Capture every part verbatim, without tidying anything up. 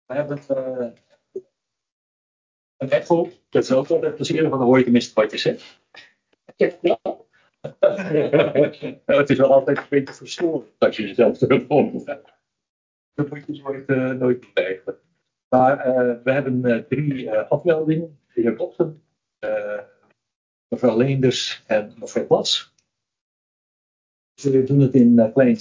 We hebben uh, een echo. Dat is ook wel het plezier van de hoor je tenminste wat je zegt. Ja. Het is wel altijd een beetje verstoord als je jezelf terugkomt. Dat moet je nooit, uh, nooit krijgen. Maar uh, we hebben uh, drie uh, afmeldingen. De heer Botten, uh, mevrouw Leenders en mevrouw Plas. We doen het in uh, klein.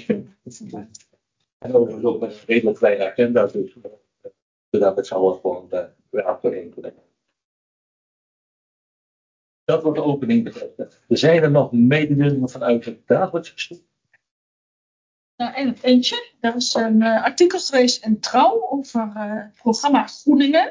En overigens ook met een redelijk kleine agenda. Dus uh, we daar met z'n allen gewoon uh, weer achterheen kunnen. Dat wordt de opening betreft. Er zijn er nog mededelingen vanuit het dagelijks bestuur. Nou, en eentje. Er is een uh, artikel geweest in Trouw over uh, het programma Groeningen.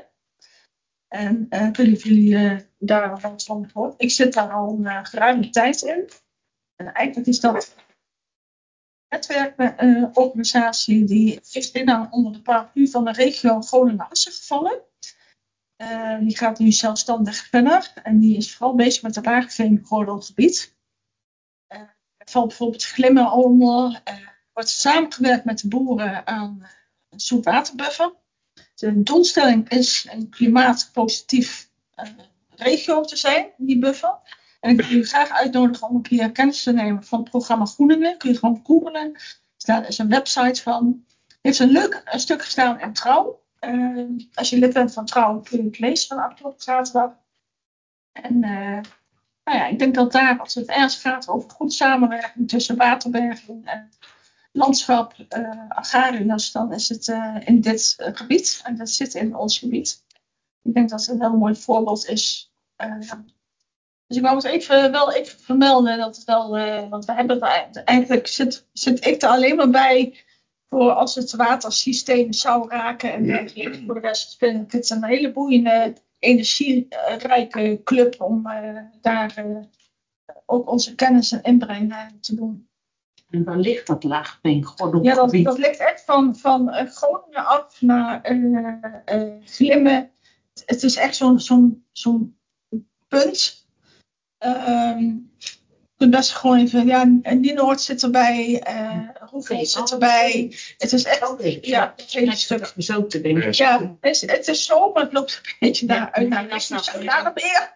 En uh, ik weet niet of jullie uh, daar wat van hebben gehoord. Ik zit daar al een uh, geruime tijd in. En eigenlijk is dat een netwerkorganisatie uh, die is in onder de paraplu van de regio Groningen-Assen gevallen. Uh, die gaat nu zelfstandig verder. En die is vooral bezig met het laagveen-gordelgebied. Uh, er valt bijvoorbeeld glimmen onder. Uh, wordt samengewerkt met de boeren aan een zoetwaterbuffer. De doelstelling is een klimaatpositief uh, regio te zijn, die buffer. En ik wil jullie graag uitnodigen om een keer kennis te nemen van het programma Groeningen. Kun je gewoon googlen. Daar is een website van. Er heeft een leuk een stuk gestaan in Trouw. Uh, als je lid bent van Trouw kun je het lezen van afgelopen zaterdag. En uh, nou ja, ik denk dat daar, als het ergens gaat over goed samenwerking tussen waterberging en landschap, uh, agrariërs, dan is het uh, in dit uh, gebied. En dat zit in ons gebied. Ik denk dat het een heel mooi voorbeeld is. Uh, dus ik wou het even, wel even vermelden. Dat het wel, uh, want we hebben het, eigenlijk zit, zit ik er alleen maar bij voor als het watersysteem zou raken. En uh, voor de rest vind ik het een hele boeiende, energierijke club om uh, daar uh, ook onze kennis en inbreng uh, te doen. En waar ligt dat laagveen-gordelgebied? Ja, dat, dat ligt echt van, van uh, Groningen af naar uh, uh, Glimmen. Het is echt zo'n, zo'n, zo'n punt. Um, je kunt best gewoon even, ja, Nienoord zit erbij, uh, Roevel zit erbij. Het is echt, ja, het hele stuk. Zo te denken. Ja, het is, het is zo, maar het loopt een beetje naar uit naar Westen, naar meer.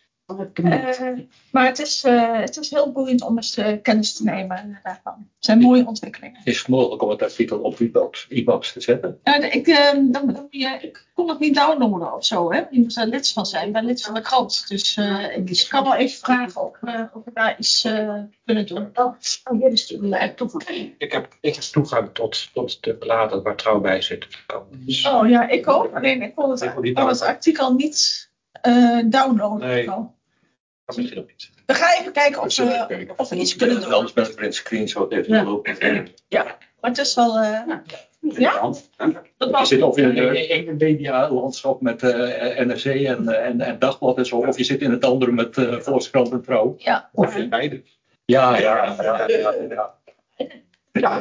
Uh, maar het is, uh, het is heel boeiend om eens uh, kennis te nemen daarvan. Het zijn mooie ontwikkelingen. Is het mogelijk om het artikel op e-box te zetten? Ja, ik, uh, dan, dan, ja, ik kon het niet downloaden of zo. Hè? Je moet er lid van zijn. Ik ben lid van de krant. Dus uh, ik, ik kan wel even vragen of, uh, of we daar iets uh, kunnen doen. Oh, oh hier is de toegang. Ik heb, ik heb toegang tot, tot de bladen waar Trouw bij zit. Dus... Oh ja, ik ook. Alleen ik kon het, ik kon het artikel niet uh, downloaden. Nee. Misschien ook niet. We gaan even kijken of we, of we iets kunnen doen. Anders met een print screenshot even ja. lopen. Ja, maar het is wel... Uh, ja? Dat was... Je zit of in een medialandschap met uh, N R C en, en, en Dagblad en zo. Of je zit in het andere met uh, Volkskrant en Trouw. Ja. Of in beide. Ja, ja, ja. ja, ja. ja.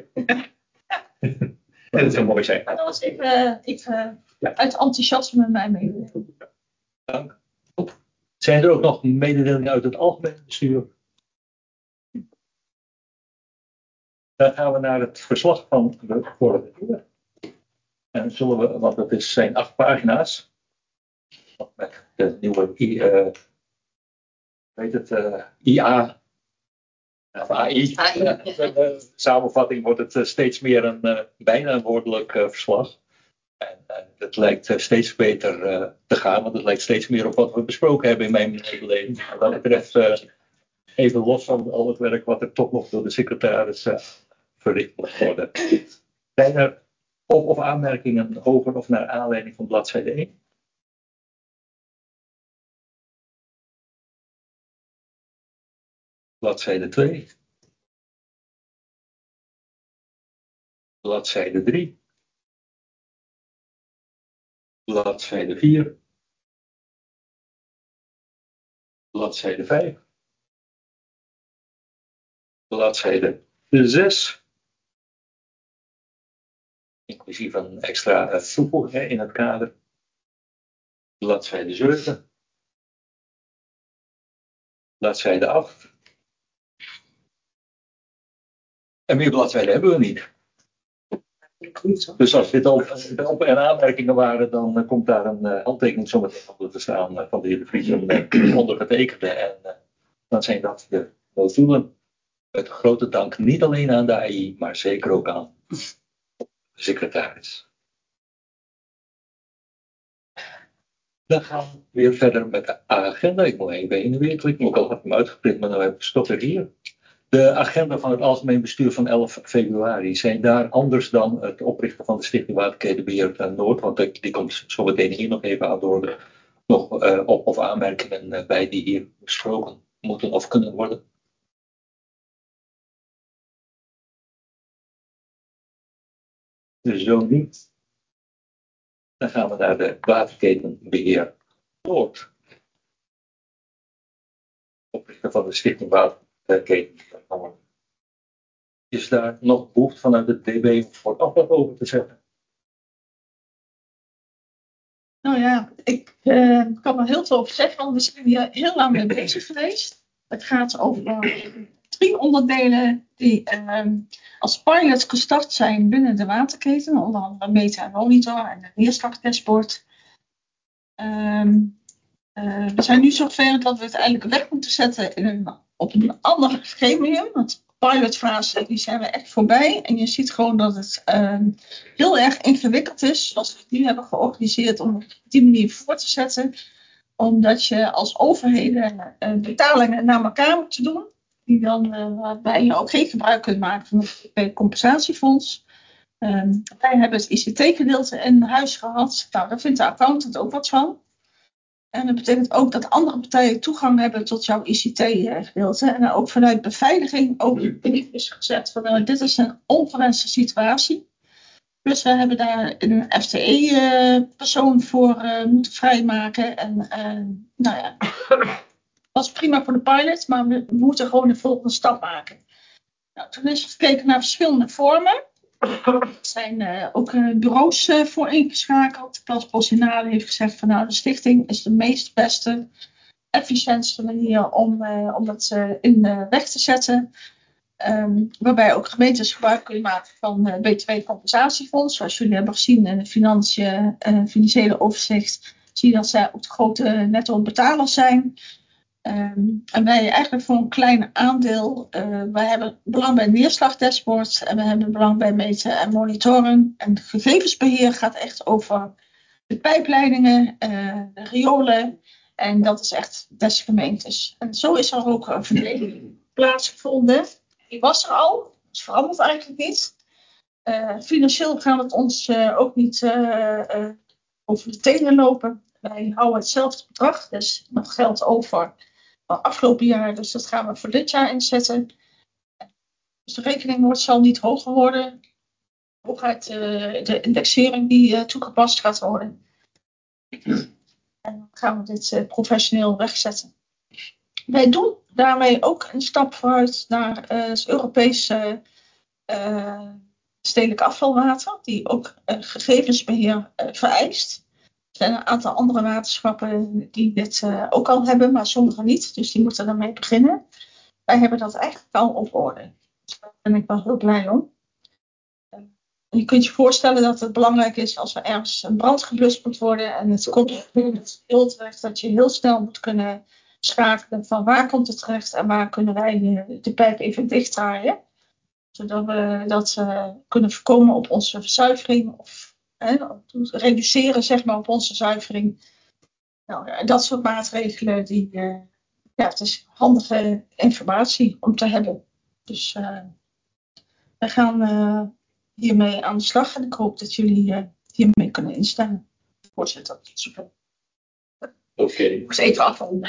En dat zou mooi zijn. Maar dat was even, even ja. uit enthousiasme met mij meedoen. Dank. Zijn er ook nog mededelingen uit het algemeen bestuur? Dan gaan we naar het verslag van de vorige keer. En zullen we, want het is, zijn acht pagina's. Met de nieuwe I, uh, weet het, uh, I A. Of A I. A I. Uh, uh, samenvatting wordt het uh, steeds meer een uh, bijna een woordelijk uh, verslag. En uh, het lijkt uh, steeds beter uh, te gaan, want het lijkt steeds meer op wat we besproken hebben in mijn beleving. Wat dat betreft, uh, even los van al het werk wat er toch nog door de secretaris uh, verricht moet worden. Zijn er op- of aanmerkingen over of naar aanleiding van bladzijde één? Bladzijde twee. Bladzijde drie. Bladzijde vier. Bladzijde vijf. Bladzijde zes. Inclusief een extra toevoeging in het kader. Bladzijde zeven. Bladzijde acht. En meer bladzijden hebben we niet. Dus als dit ook de op- en aanmerkingen waren, dan uh, komt daar een uh, handtekening zometeen onder te staan uh, van de heer De Vries en uh, ondergetekende. En uh, dan zijn dat de notulen. Met grote dank niet alleen aan de A I, maar zeker ook aan de secretaris. Dan gaan we weer verder met de agenda. Ik moet even heen en weer klikken, ook al heb ik hem uitgeprint, maar dan heb ik stop er hier. De agenda van het Algemeen Bestuur van elf februari zijn daar anders dan het oprichten van de Stichting Waterketenbeheer Noord, want die komt zo meteen hier nog even aan de orde, nog uh, op of aanmerkingen uh, bij die hier besproken moeten of kunnen worden. Dus zo niet. Dan gaan we naar de Waterketenbeheer Noord. Oprichten van de Stichting Waterketenbeheer Noord. Is daar nog behoefte vanuit het D B voor nog wat over te zeggen? Nou ja, ik uh, kan er heel veel over zeggen, want we zijn hier heel lang mee bezig geweest. Het gaat over uh, drie onderdelen die uh, als pilot gestart zijn binnen de waterketen, onder andere meten en monitor en een neerslagdashboard. Um, uh, we zijn nu zover dat we het eigenlijk weg moeten zetten in een, op een ander gremium. Want pilotfase die zijn we echt voorbij. En je ziet gewoon dat het uh, heel erg ingewikkeld is, zoals we het nu hebben georganiseerd, om het op die manier voor te zetten. Omdat je als overheden uh, betalingen naar elkaar moet doen, die dan, uh, waarbij je ook geen gebruik kunt maken van het compensatiefonds. Um, wij hebben het I C T-gedeelte in huis gehad. Nou, daar vindt de accountant ook wat van. En dat betekent ook dat andere partijen toegang hebben tot jouw I C T-gedeelte. En ook vanuit beveiliging ook in is gezet van nou, dit is een ongewenste situatie. Dus we hebben daar een F T E-persoon uh, voor uh, moeten vrijmaken. En uh, nou ja, dat was prima voor de pilot, maar we, we moeten gewoon de volgende stap maken. Nou, toen is er gekeken naar verschillende vormen. Er zijn uh, ook uh, bureaus uh, voor ingeschakeld. Klaas Bossinade heeft gezegd van nou, de stichting is de meest beste, efficiëntste manier om, uh, om het uh, in de weg te zetten. Um, waarbij ook gemeentes gebruik kunnen maken van uh, B twee-compensatiefonds. Zoals jullie hebben gezien in het financiële, uh, financiële overzicht, zie je dat zij ook de grote netto betalers zijn. Um, en wij eigenlijk voor een klein aandeel, uh, wij hebben belang bij neerslagdashboards en we hebben belang bij meten en monitoren. En gegevensbeheer gaat echt over de pijpleidingen, uh, de riolen en dat is echt des gemeentes. En zo is er ook een verdeling plaatsgevonden. Die was er al, het verandert eigenlijk niet. Uh, financieel gaan we het ons uh, ook niet uh, uh, over de tenen lopen. Wij houden hetzelfde bedrag, dus nog geld over van afgelopen jaar, dus dat gaan we voor dit jaar inzetten. Dus de rekening wordt, zal niet hoger worden. Hooguit uh, de indexering die uh, toegepast gaat worden. En dan gaan we dit uh, professioneel wegzetten. Wij doen daarmee ook een stap vooruit naar uh, het Europese uh, stedelijk afvalwater, die ook uh, gegevensbeheer uh, vereist. Er zijn een aantal andere waterschappen die dit uh, ook al hebben, maar sommige niet. Dus die moeten ermee beginnen. Wij hebben dat eigenlijk al op orde. Dus daar ben ik wel heel blij om. Uh, je kunt je voorstellen dat het belangrijk is als er ergens een brand geblust moet worden en het komt heel terecht, dat je heel snel moet kunnen schakelen van waar komt het terecht en waar kunnen wij de, de pijp even dichtdraaien. Zodat we dat uh, kunnen voorkomen op onze verzuivering of He, reduceren zeg maar, op onze zuivering. Nou, dat soort maatregelen, die, uh, ja, het is handige informatie om te hebben. Dus uh, we gaan uh, hiermee aan de slag en ik hoop dat jullie uh, hiermee kunnen instemmen. Voorzitter, super. Oké. Okay. Ik moest even afronden.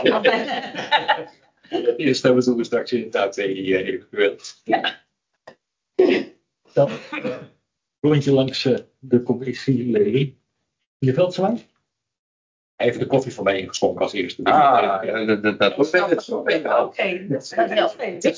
Eerst hebben we straks inderdaad uh, eventueel. Ja. Dan uh, rondje langs uh, de commissieleden. Meneer Veldsma? Hij heeft de koffie van mij ingeschonken als eerste. Ah, ja, dat, dat, dat was Oké, dat is heel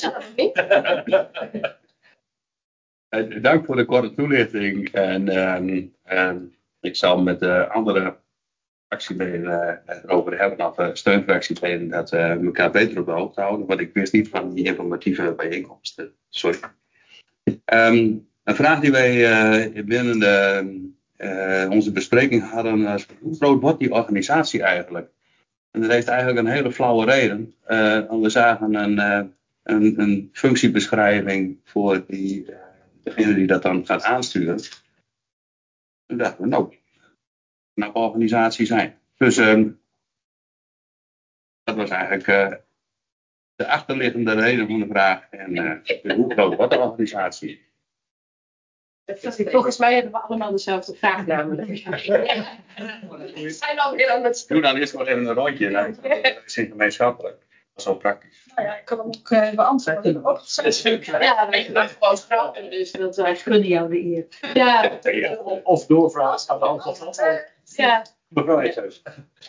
veel. Dank voor de korte toelichting. En um, um, ik zal met de andere fractieleden uh, erover hebben, of uh, steunfractieleden, dat we uh, elkaar beter op de hoogte houden. Want ik wist niet van die informatieve bijeenkomsten. Sorry. Um, Een vraag die wij uh, binnen de, uh, onze bespreking hadden was, hoe groot wordt die organisatie eigenlijk? En dat heeft eigenlijk een hele flauwe reden. Uh, want we zagen een, uh, een, een functiebeschrijving voor die, uh, degene die dat dan gaat aansturen. Toen dachten we, nou, een organisatie zijn. Dus um, dat was eigenlijk uh, de achterliggende reden van de vraag. En uh, hoe groot wordt de organisatie? Volgens mij hebben we allemaal dezelfde vraag namelijk. We zijn alweer aan het... Doe dan eerst maar even een rondje. Nou, dat is gemeenschappelijk. Dat is wel praktisch. Nou ja, ik kan hem ook uh, beantwoorden. Oh, ja, we hebben gewoon vragen, dus dat wij gunnen jou de eer. Ja. Ja, of doorvragen aan de hand van ja. mevrouw Eekhuis.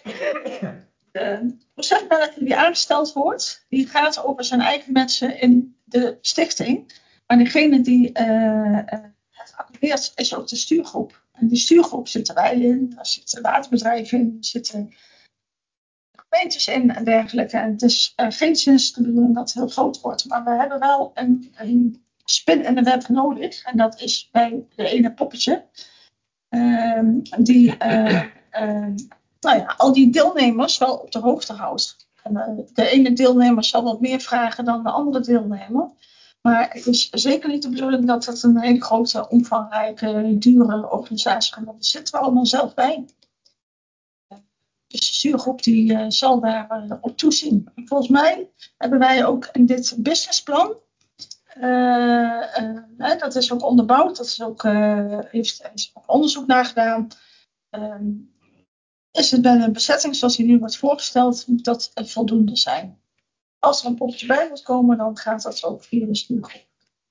De procesmanager die aangesteld wordt, die gaat over zijn eigen mensen in de stichting. Maar degene die uh, het activeert is ook de stuurgroep. En die stuurgroep zitten wij in, daar zitten waterbedrijven in, daar zitten gemeentes in en dergelijke. En het is uh, geen zins te bedoelen dat het heel groot wordt. Maar we hebben wel een, een spin in de web nodig. En dat is bij de ene poppetje. Uh, die uh, uh, nou ja, al die deelnemers wel op de hoogte houdt. En, uh, de ene deelnemer zal wat meer vragen dan de andere deelnemer. Maar het is zeker niet de bedoeling dat het een hele grote, omvangrijke, dure organisatie gaat. Daar zitten we allemaal zelf bij. Dus de stuurgroep die uh, zal daar uh, op toezien. En volgens mij hebben wij ook in dit businessplan, uh, uh, dat is ook onderbouwd, dat is ook, uh, heeft, er is ook onderzoek naar gedaan. Uh, is het bij een bezetting zoals die nu wordt voorgesteld, moet dat uh, voldoende zijn. Als er een poppetje bij moet komen, dan gaat dat ook via de stuurgroep.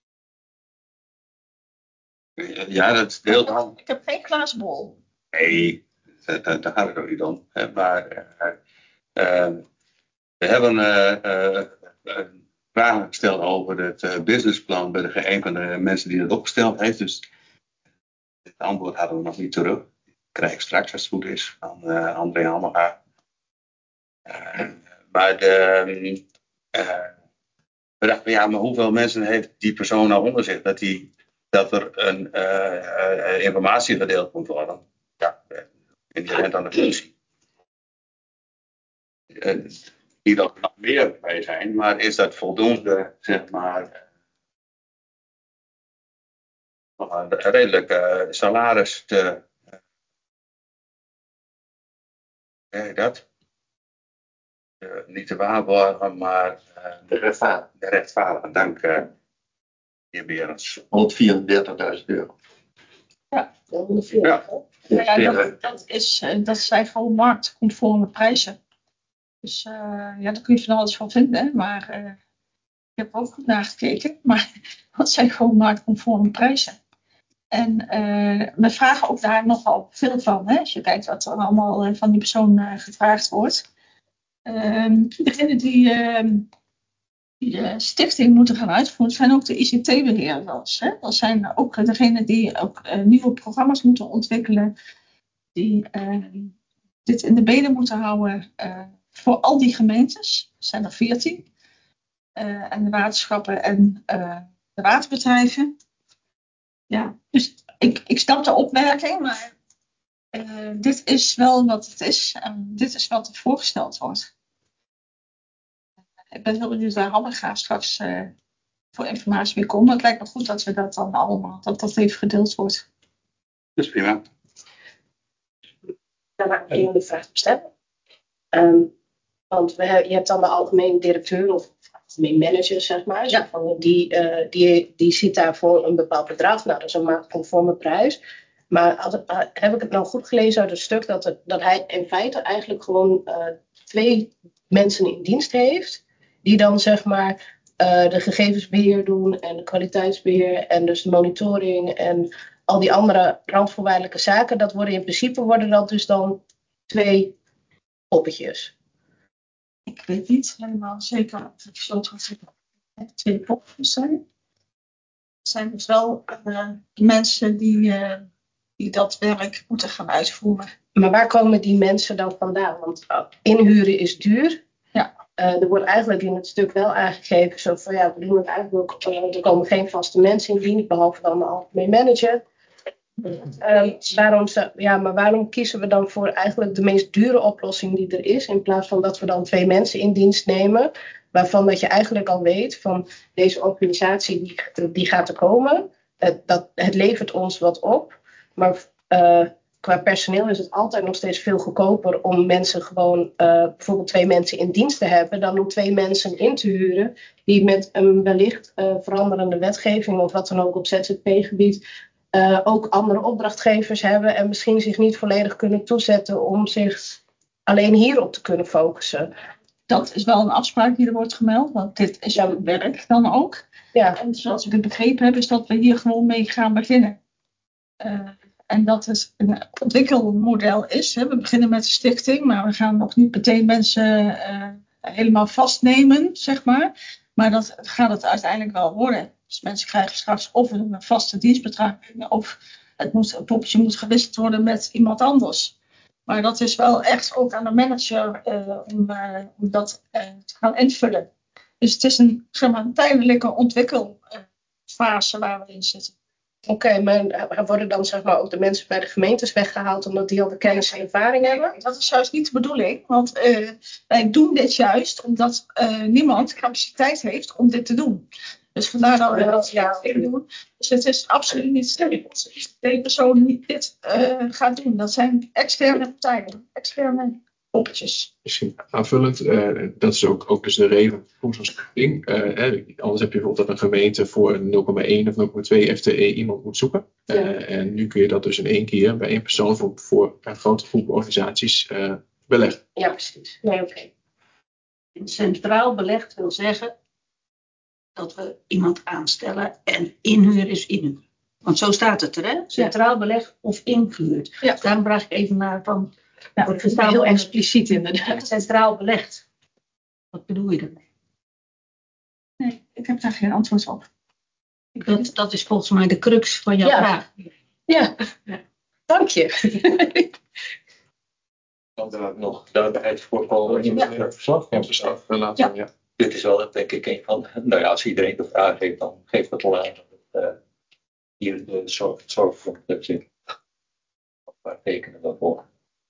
Ja, dat is deel van. Ik heb geen glazen bol. Nee, daar, daar gaat het ook niet om. Maar uh, uh, we hebben uh, uh, vragen gesteld over het uh, businessplan bij de, een van de mensen die het opgesteld heeft. Dus het antwoord hadden we nog niet terug. Dat krijg ik straks als het goed is van uh, André Hammerga. Uh, maar de, uh, we dachten, ja, maar hoeveel mensen heeft die persoon nou onder zich? Dat, die, dat er een uh, uh, informatie gedeeld moet worden. Ja, inherent aan de functie. Uh, niet dat er nog meer bij zijn, maar is dat voldoende, zeg maar, uh, een redelijk uh, salaris te. Uh, dat? Uh, niet te waarborgen, maar. Uh, De rechtvaardig. De rechtvaardige, dank, uh, heer Berends. honderdvierendertigduizend euro. Ja, Ja. ja, ja dat, dat, is, dat zijn gewoon marktconforme prijzen. Dus uh, ja, daar kun je van alles van vinden. Maar uh, ik heb er ook goed naar gekeken. Maar dat zijn gewoon marktconforme prijzen. En uh, we vragen ook daar nogal veel van. Hè? Als je kijkt wat er allemaal uh, van die persoon uh, gevraagd wordt. Uh, degene die, uh, die de stichting moeten gaan uitvoeren, zijn ook de I C T-beheerders. Hè? Dat zijn ook degenen die ook uh, nieuwe programma's moeten ontwikkelen. Die uh, dit in de benen moeten houden. Uh, Voor al die gemeentes, zijn er veertien, uh, en de waterschappen en uh, de waterbedrijven. Ja, dus ik, ik snap de opmerking, maar uh, dit is wel wat het is en dit is wat er voorgesteld wordt. Ik ben heel benieuwd waar Hammerga straks uh, voor informatie mee komt. Maar het lijkt me goed dat we dat dan allemaal, dat dat even gedeeld wordt. Dat is prima. Daarna kun je de vraag stellen. Um, Want we, je hebt dan de algemeen directeur of algemeen manager, zeg maar. Ja. Van die, uh, die, die zit daar voor een bepaald bedrag. Nou, dat is een marktconforme prijs. Maar als, uh, heb ik het nou goed gelezen uit het stuk dat, het, dat hij in feite eigenlijk gewoon uh, twee mensen in dienst heeft. Die dan zeg maar uh, de gegevensbeheer doen en de kwaliteitsbeheer en dus de monitoring en al die andere randvoorwaardelijke zaken. Dat worden in principe worden dat dus dan twee poppetjes. Ik weet niet helemaal zeker of het zo twee poppetjes zijn. Het zijn dus wel uh, mensen die, uh, die dat werk moeten gaan uitvoeren. Maar waar komen die mensen dan vandaan? Want uh, inhuren is duur. Ja. Uh, er wordt eigenlijk in het stuk wel aangegeven, zo van ja, we doen het eigenlijk ook, uh, er komen geen vaste mensen in dienst, behalve dan de algemeen manager. Um, waarom, ja, maar waarom kiezen we dan voor eigenlijk de meest dure oplossing die er is, in plaats van dat we dan twee mensen in dienst nemen, waarvan dat je eigenlijk al weet van deze organisatie die, die gaat er komen, uh, dat, het levert ons wat op, maar uh, qua personeel is het altijd nog steeds veel goedkoper om mensen gewoon, uh, bijvoorbeeld twee mensen in dienst te hebben, dan om twee mensen in te huren die met een wellicht uh, veranderende wetgeving of wat dan ook op Z Z P-gebied uh, ook andere opdrachtgevers hebben en misschien zich niet volledig kunnen toezetten om zich alleen hierop te kunnen focussen. Dat is wel een afspraak die er wordt gemeld, want dit is ja. het werk dan ook. Ja. En zoals ik het begrepen heb, is dat we hier gewoon mee gaan beginnen. Uh, En dat het een ontwikkelmodel is. Hè. We beginnen met de stichting, maar we gaan nog niet meteen mensen uh, helemaal vastnemen, zeg maar. Maar dat gaat het uiteindelijk wel worden. Dus mensen krijgen straks of een vaste dienstbetrachting, of het moet, een poppetje moet gewisseld worden met iemand anders. Maar dat is wel echt ook aan de manager uh, om, uh, om dat uh, te gaan invullen. Dus het is een, zeg maar, een tijdelijke ontwikkelfase waar we in zitten. Oké, okay, maar worden dan zeg maar ook de mensen bij de gemeentes weggehaald omdat die al de kennis en ervaring hebben? Dat is juist niet de bedoeling, want uh, wij doen dit juist omdat uh, niemand capaciteit heeft om dit te doen. Dus vandaar dat we dat ja, doen. Dus het is absoluut niet dat de persoon niet dit uh, gaat doen. Dat zijn externe partijen, externe poppetjes. Misschien aanvullend, uh, dat is ook, ook dus de reden voor zo'n stichting. Uh, eh, anders heb je bijvoorbeeld dat een gemeente voor een nul komma één of nul komma twee F T E iemand moet zoeken. Uh, ja. En nu kun je dat dus in één keer bij één persoon voor, voor een grote groep organisaties uh, beleggen. Ja, precies. Nee, oké. Okay. Centraal belegd wil zeggen dat we iemand aanstellen en inhuur is inhuur. Want zo staat het er, hè? Centraal belegd of ingehuurd. Ja. Daarom vraag ik even naar van... Ja, dat is heel expliciet inderdaad. Centraal belegd. Wat bedoel je ermee? Nee, ik heb daar geen antwoord op. Dat, dat is volgens mij de crux van jouw ja. vraag. Ja, ja. Dank je. Dan er ook nog duidelijkheid voorkomen in het ja. verslag. Ja, verslag. Ja. Ja. Dit is wel denk ik een van, nou ja, als iedereen de vraag heeft, dan geeft dat al aan dat het uh, hier de zorg, zorgvond zit. Waar tekenen we voor?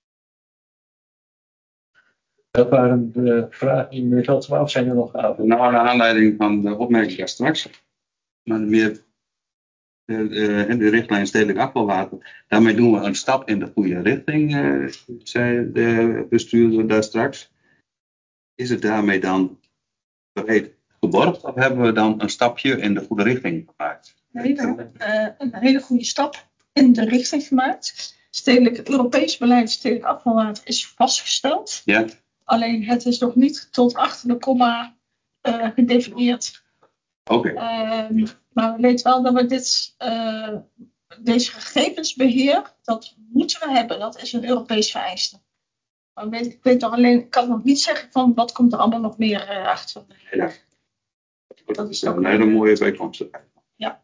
Dat waren de vragen die meneer Veldsma, of zijn er nog aan? Nou, naar aanleiding van de opmerking daar straks. Maar meer de, de, de richtlijn stedelijk afvalwater. Daarmee doen we een stap in de goede richting, uh, zei de bestuurder daar straks. Is het daarmee dan breed geborgd of hebben we dan een stapje in de goede richting gemaakt? Nee, we hebben uh, een hele goede stap in de richting gemaakt. Stedelijk, het Europees beleid stedelijk afvalwater is vastgesteld. Ja. Alleen het is nog niet tot achter de komma uh, gedefinieerd. Oké. Okay. Uh, maar we weten wel dat we dit, uh, deze gegevensbeheer, dat moeten we hebben. Dat is een Europees vereiste. Maar weet, ik weet nog alleen, ik kan nog niet zeggen van wat komt er allemaal nog meer uh, achter. Ja. Dat is een hele mooie bijkomstigheid. Ja.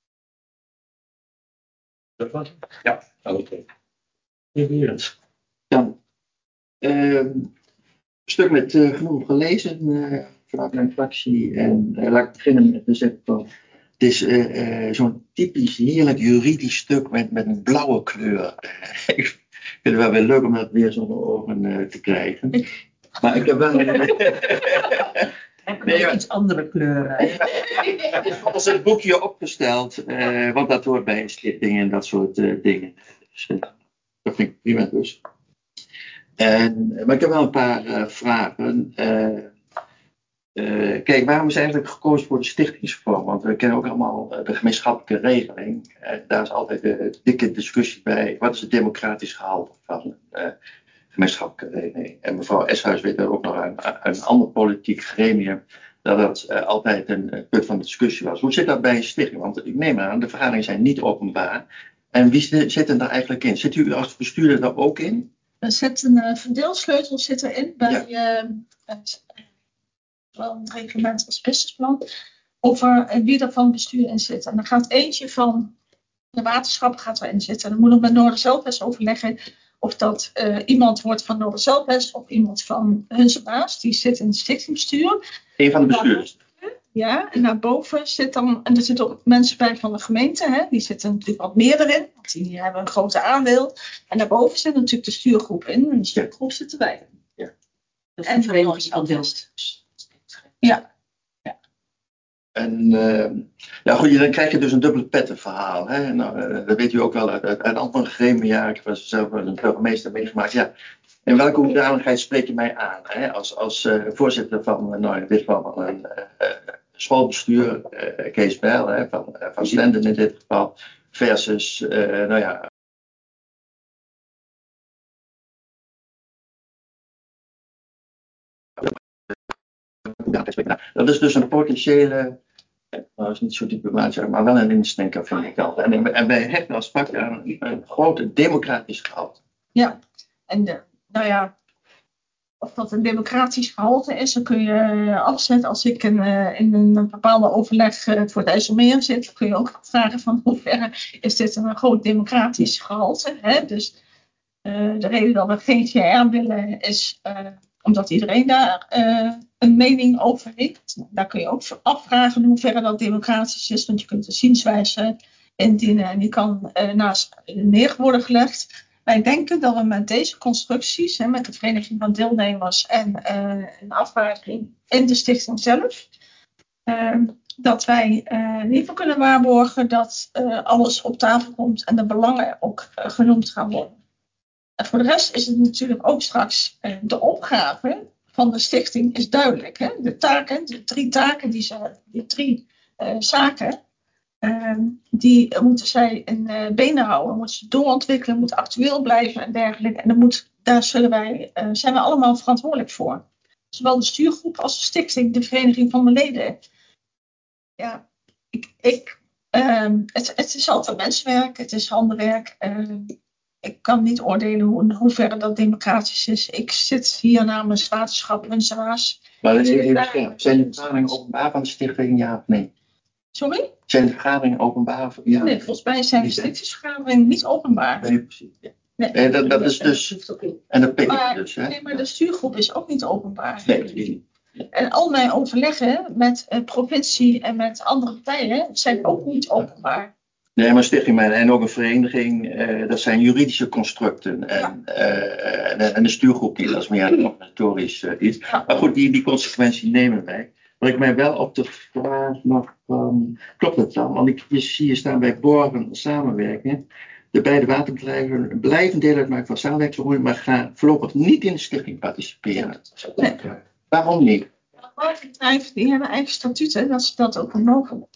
Dat was het? Ja. Oké. Okay. Meneer Wierens. Ja. Uh, een stuk met uh, genoeg gelezen uh, vanuit mijn fractie. En uh, laat ik beginnen met te zeggen van... Het is uh, uh, zo'n typisch heerlijk juridisch stuk met, met een blauwe kleur. Uh, ik vind het wel weer leuk om dat weer zo onder ogen uh, te krijgen. Maar ik heb wel... Hebben we nee, iets andere kleuren? Het is volgens het boekje opgesteld, uh, want dat hoort bij stichtingen en dat soort uh, dingen. Dus, uh, dat vind ik prima dus. En, maar ik heb wel een paar uh, vragen. Uh, uh, kijk, waarom is eigenlijk gekozen voor de stichtingsvorm? Want we kennen ook allemaal uh, de gemeenschappelijke regeling. Uh, daar is altijd een dikke discussie bij. Wat is het democratisch gehalte van uh, gemeenschappelijke regeling? En mevrouw Eshuis weet er ook nog een, een ander politiek gremium dat dat uh, altijd een, een punt van discussie was. Hoe zit dat bij een stichting? Want ik neem aan, de vergaderingen zijn niet openbaar. En wie zit er daar eigenlijk in? Zit u als bestuurder daar ook in? Er zit een uh, verdeelsleutel zit erin bij ja. uh, het, wel een reglement als businessplan over uh, wie er van het bestuur in zit. En er gaat eentje van de waterschappen gaat erin zitten. Dan moet nog met Noorderzelf eens overleggen Of dat uh, iemand wordt van Noorderzeilbest of iemand van Hunsebaas. Die zit in het stichtingsbestuur. Een van de bestuurders. Ja, en daarboven zit dan, en er zitten ook mensen bij van de gemeente, hè, die zitten natuurlijk wat meer erin, want die hebben een grote aandeel. En daarboven zit natuurlijk de stuurgroep in, en de stuurgroep zitten wij. Ja. Dat is en de vereniging van Delft. Ja. ja. En uh, ja, goed, dan krijg je dus een dubbele pettenverhaal. Hè? Nou, uh, dat weet u ook wel uit, uit, uit andere gremia. Ik was zelf wel een burgemeester meegemaakt. Ja. In welke hoedanigheid spreek je mij aan? Hè? Als, als uh, voorzitter van, uh, nou in dit geval van een uh, schoolbestuur, uh, Kees Bijl, hè, van, uh, van Slenden in dit geval, versus, uh, nou ja. Dat is dus een potentiële, nou dat is niet zo diplomatisch, maar wel een instinker vind ik altijd. En, en wij hechten als vakje aan een, een grote democratisch gehalte. Ja, en de, nou ja. Of dat een democratisch gehalte is, dan kun je afzetten. Als ik in, uh, in een bepaalde overleg uh, voor het IJsselmeer zit, kun je ook vragen van hoe ver is dit een groot democratisch gehalte. Hè? Dus uh, de reden dat we geen G R willen is uh, omdat iedereen daar uh, een mening over heeft. Daar kun je ook afvragen hoe ver dat democratisch is, want je kunt de zienswijze indienen en die kan uh, naast neer worden gelegd. Wij denken dat we met deze constructies, hè, met de vereniging van deelnemers en uh, een afwaging in de stichting zelf, uh, dat wij uh, in ieder geval kunnen waarborgen dat uh, alles op tafel komt en de belangen ook uh, genoemd gaan worden. En voor de rest is het natuurlijk ook straks uh, de opgave van de stichting is duidelijk. Hè? De taken, de drie taken, die, ze, die drie uh, zaken. Uh, die moeten zij in uh, benen houden, moeten ze doorontwikkelen, moeten actueel blijven en dergelijke. En dan moet, daar zullen wij, uh, zijn we allemaal verantwoordelijk voor. Zowel de stuurgroep als de stichting, de vereniging van de leden. Ja, ik, ik, uh, het, het is altijd mensenwerk, het is handenwerk. Uh, ik kan niet oordelen hoe, in hoeverre dat democratisch is. Ik zit hier namens waterschap Hunsebaas. Maar even, zijn de vergaderingen openbaar van de stichting, ja of nee? Sorry? Zijn de vergaderingen openbaar? Ja. Nee, volgens mij zijn de stichtingsvergaderingen niet openbaar. Nee, precies. Ja. Nee, nee dat, dat is dus. En dat pik ik dus. Hè? Nee, maar de stuurgroep is ook niet openbaar. Nee, dat is niet. Ja. En al mijn overleggen met de provincie en met andere partijen zijn ook niet openbaar. Nee, maar stichting en ook een vereniging, uh, dat zijn juridische constructen. En, ja. uh, en, en de stuurgroep die, dat is meer organisatorisch uh, iets. Ja. Maar goed, die, die consequentie nemen wij. Maar ik mij wel op de vraag nog van, klopt het dan? Want ik zie hier staan bij Borgen samenwerken. De beide waterbedrijven blijven deel uitmaken van samenwerkingsverhouding, maar gaan voorlopig niet in de stichting participeren. Nee. Waarom niet? Waterbedrijven die hebben eigen statuten, dat ze dat ook mogen.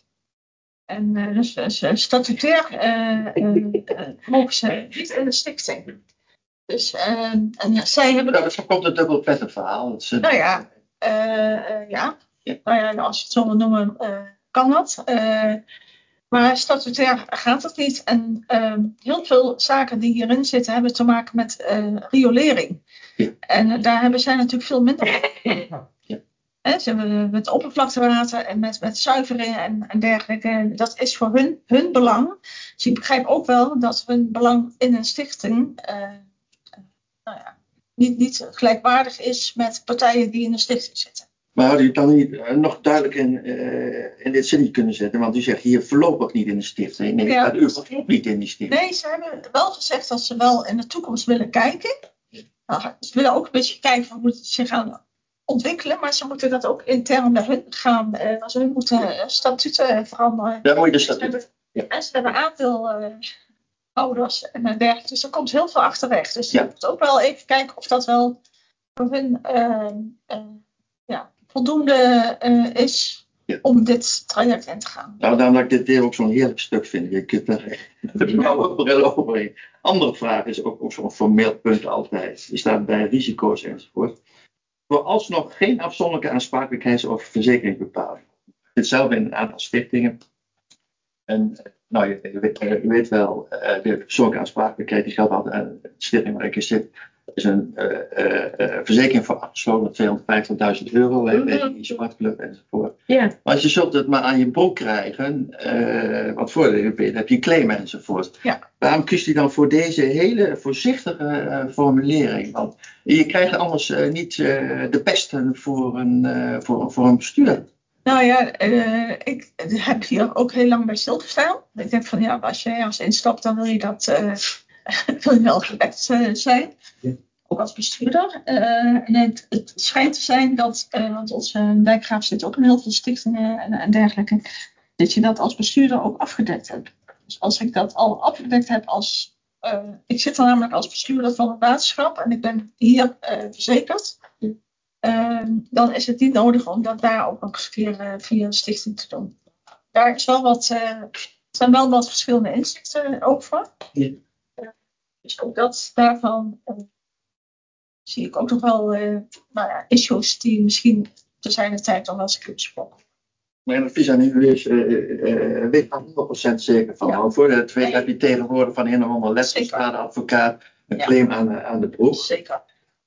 En uh, dus, dus uh, statutair uh, uh, uh, mogen ze niet in de stichting. Dus uh, en zij hebben. Nou, dat komt een dubbel pettig verhaal. Dat is, uh, nou ja, uh, uh, ja. ja. Nou ja, als je het zo wil noemen, uh, kan dat. Uh, maar statutair gaat het niet. En uh, heel veel zaken die hierin zitten hebben te maken met uh, riolering. Ja. En uh, daar hebben zij natuurlijk veel minder. Ja. He, ze hebben met oppervlaktewater en met, met zuivering en, en dergelijke. Dat is voor hun, hun belang. Dus ik begrijp ook wel dat hun belang in een stichting uh, uh, nou ja, niet, niet gelijkwaardig is met partijen die in een stichting zitten. Maar had u het dan niet uh, nog duidelijk in, uh, in dit zin kunnen zetten? Want u zegt hier voorlopig niet in de stichting. Nee, ja. U voorlopig niet in die stichting. Nee, ze hebben wel gezegd dat ze wel in de toekomst willen kijken. Nou, ze willen ook een beetje kijken van hoe het zich gaan ontwikkelen, maar ze moeten dat ook intern bij hun gaan. Uh, ze moeten uh, statuten veranderen. Daar moet je de statuten. Ja. En ze hebben aandeelhouders uh, en dergelijke. Dus er komt heel veel achterweg. Dus ja. Je moet ook wel even kijken of dat wel voor hun uh, uh, ja, voldoende uh, is ja. Om dit traject in te gaan. Nou, daarom dat ik dit deel ook zo'n heerlijk stuk vind. Je kunt er de blauwe bril overheen. Andere vraag is ook, ook zo'n formeel punt altijd. Die staat bij risico's enzovoort. Vooralsnog geen afzonderlijke aansprakelijkheids- of verzekeringsbepaling. Ik zit zelf in een aantal stichtingen. En nou, je, je, weet, je weet wel, uh, de persoonlijke aansprakelijkheid die geldt altijd aan de stichting waar ik in zit. Er is een uh, uh, uh, verzekering voor afgesloten tweehonderdvijftigduizend euro hè, bij die sportclub enzovoort. Ja. Maar je zult het maar aan je broek krijgen, uh, wat voordelen ben, dan heb je een claim enzovoort. Ja. Waarom kiest u dan voor deze hele voorzichtige uh, formulering? Want je krijgt anders uh, niet uh, de beste voor een, uh, voor, voor een bestuur. Nou ja, uh, ik heb hier ook heel lang bij stilgestaan. Ik denk van ja, als je ergens instapt, dan wil je dat uh, wil je wel gedekt uh, zijn. Ja. Ook als bestuurder. Uh, en het, het schijnt te zijn dat, uh, want onze dijkgraaf zit ook in heel veel stichtingen en, en dergelijke, dat je dat als bestuurder ook afgedekt hebt. Dus als ik dat al afgedekt heb als, uh, ik zit er namelijk als bestuurder van een waterschap en ik ben hier uh, verzekerd. Uh, dan is het niet nodig om dat daar ook nog eens een keer uh, via een stichting te doen. Daar is wel wat, uh, zijn wel wat verschillende inzichten over. Ja. Uh, dus ook dat daarvan uh, zie ik ook nog wel uh, nou ja, issues die misschien te zijn de tijd nog wel eens een keer besproken. Mijn advies aan u is, uh, uh, weet er honderd procent zeker van. Ja. Voor de twee heb je tegenwoordig van een of ander lesstraatadvocaat een ja. claim aan, aan de broek. Zeker.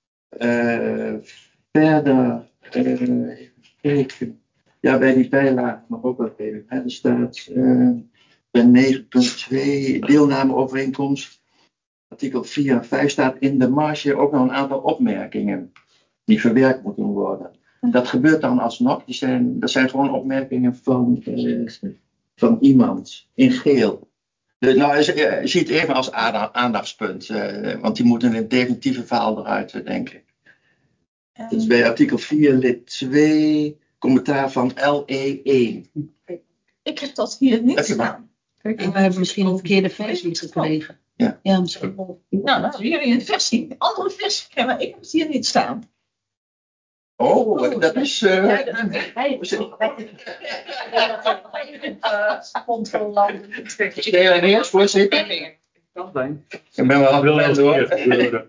Uh, verder, uh, even ja, bij die bijlagen nog ook wat even. Hè. Er staat uh, bij negen punt twee deelnameovereenkomst. Artikel vier en vijf staat in de marge ook nog een aantal opmerkingen die verwerkt moeten worden. Dat gebeurt dan alsnog. Die zijn, dat zijn gewoon opmerkingen van, uh, van iemand in geel. Dus nou, je ziet het even als aandachtspunt, uh, want die moeten in het definitieve verhaal eruit, denk ik. Um, dus bij artikel vier, lid twee, commentaar van L E één. Ik heb dat hier niet staan. We hebben misschien een verkeerde versie gekregen. Ja, ja misschien wel. Nou, dat is weer een versie. Een andere versie, maar ik heb het hier niet staan. Oh, dat is... Uh... Ja, dat is... Stel en eerst, voorzitter. Ik ben wel afgeleid hoor.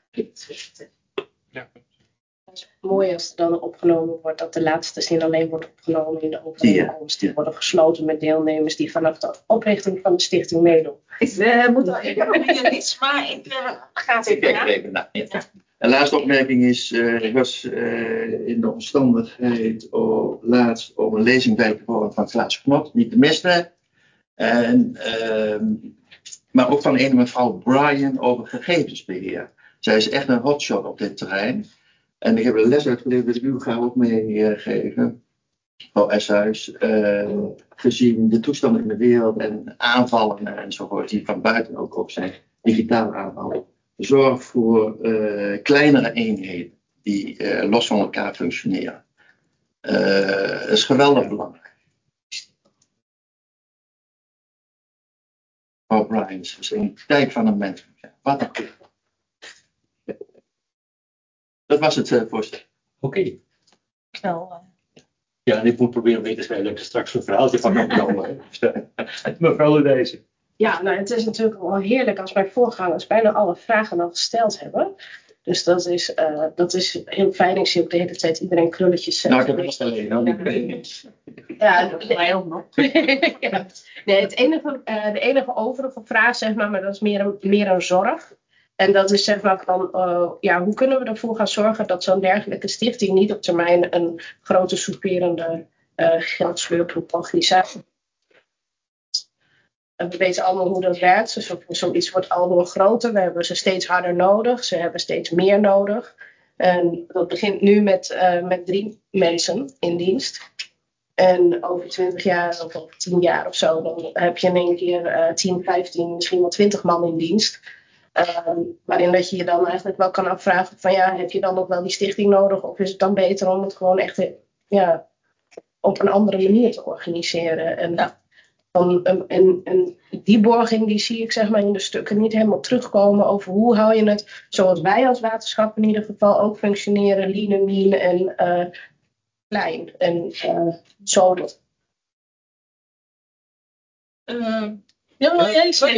Ja. Het is mooi als er dan opgenomen wordt dat de laatste zin alleen wordt opgenomen in de overeenkomst. Die worden gesloten met deelnemers die vanaf de oprichting van de stichting meedoen. Ik uh, moet al even hier niets, maar ik uh, ga het even na. Even na. Ja. Ja. De laatste opmerking is, uh, ik was uh, in de omstandigheid oh, laatst om een lezing bij te horen van Klaas Knot, niet te missen. En, uh, maar ook van een mevrouw Brian over gegevensbeheer. Zij is echt een hotshot op dit terrein. En ik heb een les uitgeleerd, dat ik u ga ook meegeven. Mevrouw Eshuis, uh, gezien de toestand in de wereld en aanvallen enzovoort, die van buiten ook op zijn, digitale aanvallen. Zorg voor uh, kleinere eenheden die uh, los van elkaar functioneren. Uh, dat is geweldig belangrijk. Mevrouw Brian is een tijd van een mens. Wat een keer. Dat was het, uh, voorstel. Oké. Okay. Nou, uh... Ja, en ik moet proberen mee te schrijven dat ik straks een verhaaltje van kan vertellen. Mevrouw deze. Ja, nou, het is natuurlijk wel heerlijk als mijn voorgangers bijna alle vragen al gesteld hebben. Dus dat is, uh, dat is heel fijn. Ik zie ook de hele tijd iedereen krulletjes zetten. Nou, ik heb het alleen. Hoor. Ja, dat is heel nog. Ja. Nee, het enige, uh, de enige overige vraag, zeg maar, maar dat is meer een, meer een zorg. En dat is zeg maar van, uh, ja, hoe kunnen we ervoor gaan zorgen dat zo'n dergelijke stichting niet op termijn een grote souperende uh, geldsleurproeporganisatie. En we weten allemaal hoe dat werkt. Dus zoiets wordt allemaal groter. We hebben ze steeds harder nodig. Ze hebben steeds meer nodig. En dat begint nu met, uh, met drie mensen in dienst. En over twintig jaar of over tien jaar of zo, dan heb je in één keer uh, tien, vijftien, misschien wel twintig man in dienst. Uh, waarin dat je je dan eigenlijk wel kan afvragen van ja, heb je dan nog wel die stichting nodig? Of is het dan beter om het gewoon echt ja, op een andere manier te organiseren? En, ja. Van, en, en, en die borging die zie ik zeg maar in de stukken niet helemaal terugkomen over hoe hou je het, zoals wij als waterschap in ieder geval ook functioneren, lean en mean en uh, klein en uh, zo. Uh, ja, maar jij zegt.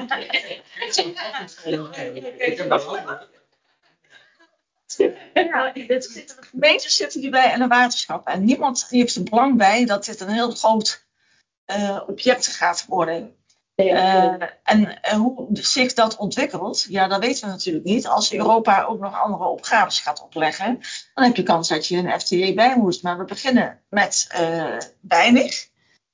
Ja, de gemeentes zitten hierbij en een waterschap. En niemand heeft er belang bij dat dit een heel groot uh, object gaat worden. Uh, en uh, hoe zich dat ontwikkelt, ja, dat weten we natuurlijk niet. Als Europa ook nog andere opgaves gaat opleggen, dan heb je kans dat je een F T A bij moet. Maar we beginnen met uh, weinig.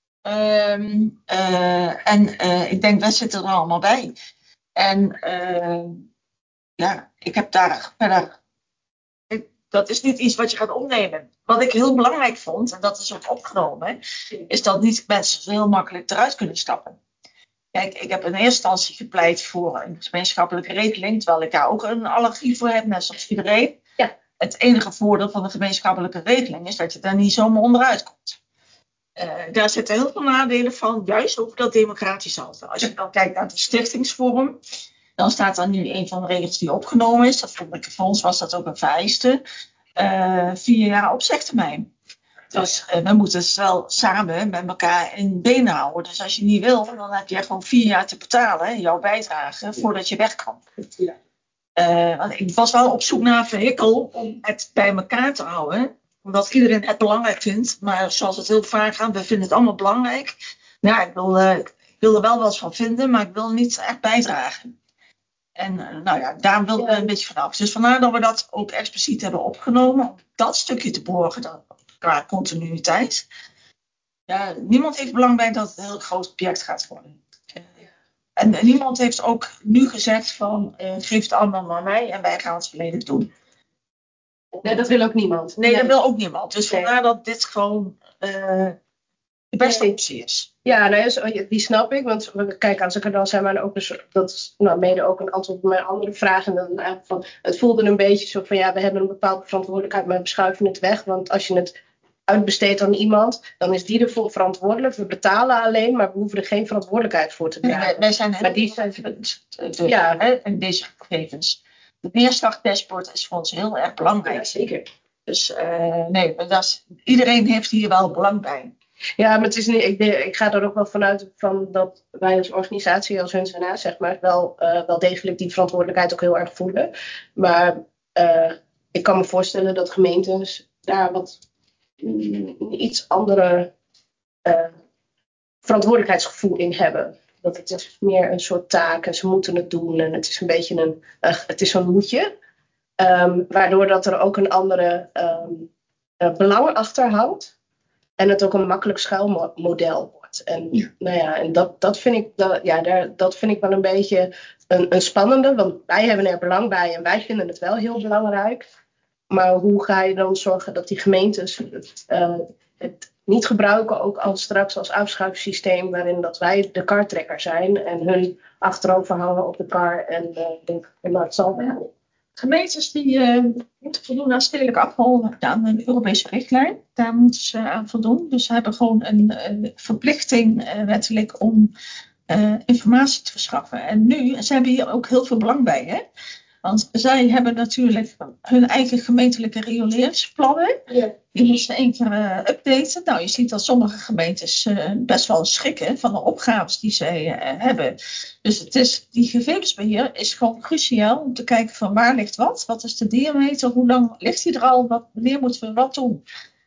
Um, uh, en uh, ik denk, wij zitten er allemaal bij. En uh, ja, ik heb daar verder... Ik, dat is niet iets wat je gaat opnemen. Wat ik heel belangrijk vond, en dat is ook opgenomen, is dat niet mensen zo heel makkelijk eruit kunnen stappen. Kijk, ik heb in eerste instantie gepleit voor een gemeenschappelijke regeling, terwijl ik daar ook een allergie voor heb, net zoals iedereen. Ja. Het enige voordeel van de gemeenschappelijke regeling is dat je daar niet zomaar onderuit komt. Uh, daar zitten heel veel nadelen van, juist over dat democratisch halve. Als je dan kijkt naar de stichtingsvorm, dan staat daar nu een van de regels die opgenomen is. Dat vond ik, voor ons was dat ook een vereiste. Uh, vier jaar opzegtermijn. Dus uh, we moeten het wel samen met elkaar in benen houden. Dus als je niet wil, dan heb je gewoon vier jaar te betalen, jouw bijdrage, voordat je weg kan. Uh, want ik was wel op zoek naar een vehikel om het bij elkaar te houden. Omdat iedereen het belangrijk vindt. Maar zoals het heel vaak gaat, we vinden het allemaal belangrijk. Ja, ik wil, uh, ik wil er wel wat van vinden, maar ik wil niet echt bijdragen. En uh, nou ja, daar wilden we een beetje vanaf. Dus vandaar dat we dat ook expliciet hebben opgenomen. Om dat stukje te borgen dan, qua continuïteit. Ja, niemand heeft belang bij dat het een heel groot project gaat worden. Uh, en, en niemand heeft ook nu gezegd van, uh, geef het allemaal maar mij en wij gaan het volledig doen. Nee, dat wil ook niemand. Nee, nee. dat wil ook niemand. Dus nee. Vandaar dat dit gewoon uh, de beste nee. optie is. Ja, nou, die snap ik. Want kijk, als ik er dan zeg maar ook dus, dat is nou, mede ook een antwoord op mijn andere vragen. Dan, uh, van, het voelde een beetje zo van ja, we hebben een bepaalde verantwoordelijkheid, maar we schuiven het weg. Want als je het uitbesteedt aan iemand, dan is die ervoor verantwoordelijk. We betalen alleen, maar we hoeven er geen verantwoordelijkheid voor te dragen. Nee, wij, wij zijn heel die zijn de, ja. hè, in deze gegevens. Het neerslagdashboard is voor ons heel erg belangrijk. Ja, zeker. Dus uh, nee, dat is, iedereen heeft hier wel belang bij. Ja, maar het is niet, ik, ik ga er ook wel vanuit van dat wij als organisatie, als H U N S N A, zeg maar, wel, uh, wel degelijk die verantwoordelijkheid ook heel erg voelen. Maar uh, ik kan me voorstellen dat gemeentes daar wat mm, iets andere uh, verantwoordelijkheidsgevoel in hebben. Dat het is meer een soort taak en ze moeten het doen en het is een beetje een, uh, het is een moetje. Um, waardoor dat er ook een andere um, uh, belang achter hangt. En het ook een makkelijk schuilmodel wordt. En, ja. Nou ja, en dat, dat, vind ik, dat, ja, daar, dat vind ik wel een beetje een, een spannende. Want wij hebben er belang bij en wij vinden het wel heel belangrijk. Maar hoe ga je dan zorgen dat die gemeentes het, uh, het niet gebruiken, ook als straks als afschuifsysteem, waarin dat wij de kartrekker zijn en hun achterover hangen op de kar en uh, denken, nou, het zal wel. Gemeentes die uh, moeten voldoen aan stedelijk afval, aan een Europese richtlijn. Daar moeten ze aan voldoen. Dus ze hebben gewoon een, een verplichting uh, wettelijk om uh, informatie te verschaffen. En nu, ze hebben hier ook heel veel belang bij. Hè? Want zij hebben natuurlijk hun eigen gemeentelijke rioleringsplannen. Ja. Die moeten ze één keer uh, updaten. Nou, je ziet dat sommige gemeentes uh, best wel schrikken van de opgaves die zij uh, hebben. Dus het is, die gegevensbeheer is gewoon cruciaal om te kijken van waar ligt wat. Wat is de diameter? Hoe lang ligt die er al? Wat, wanneer moeten we wat doen?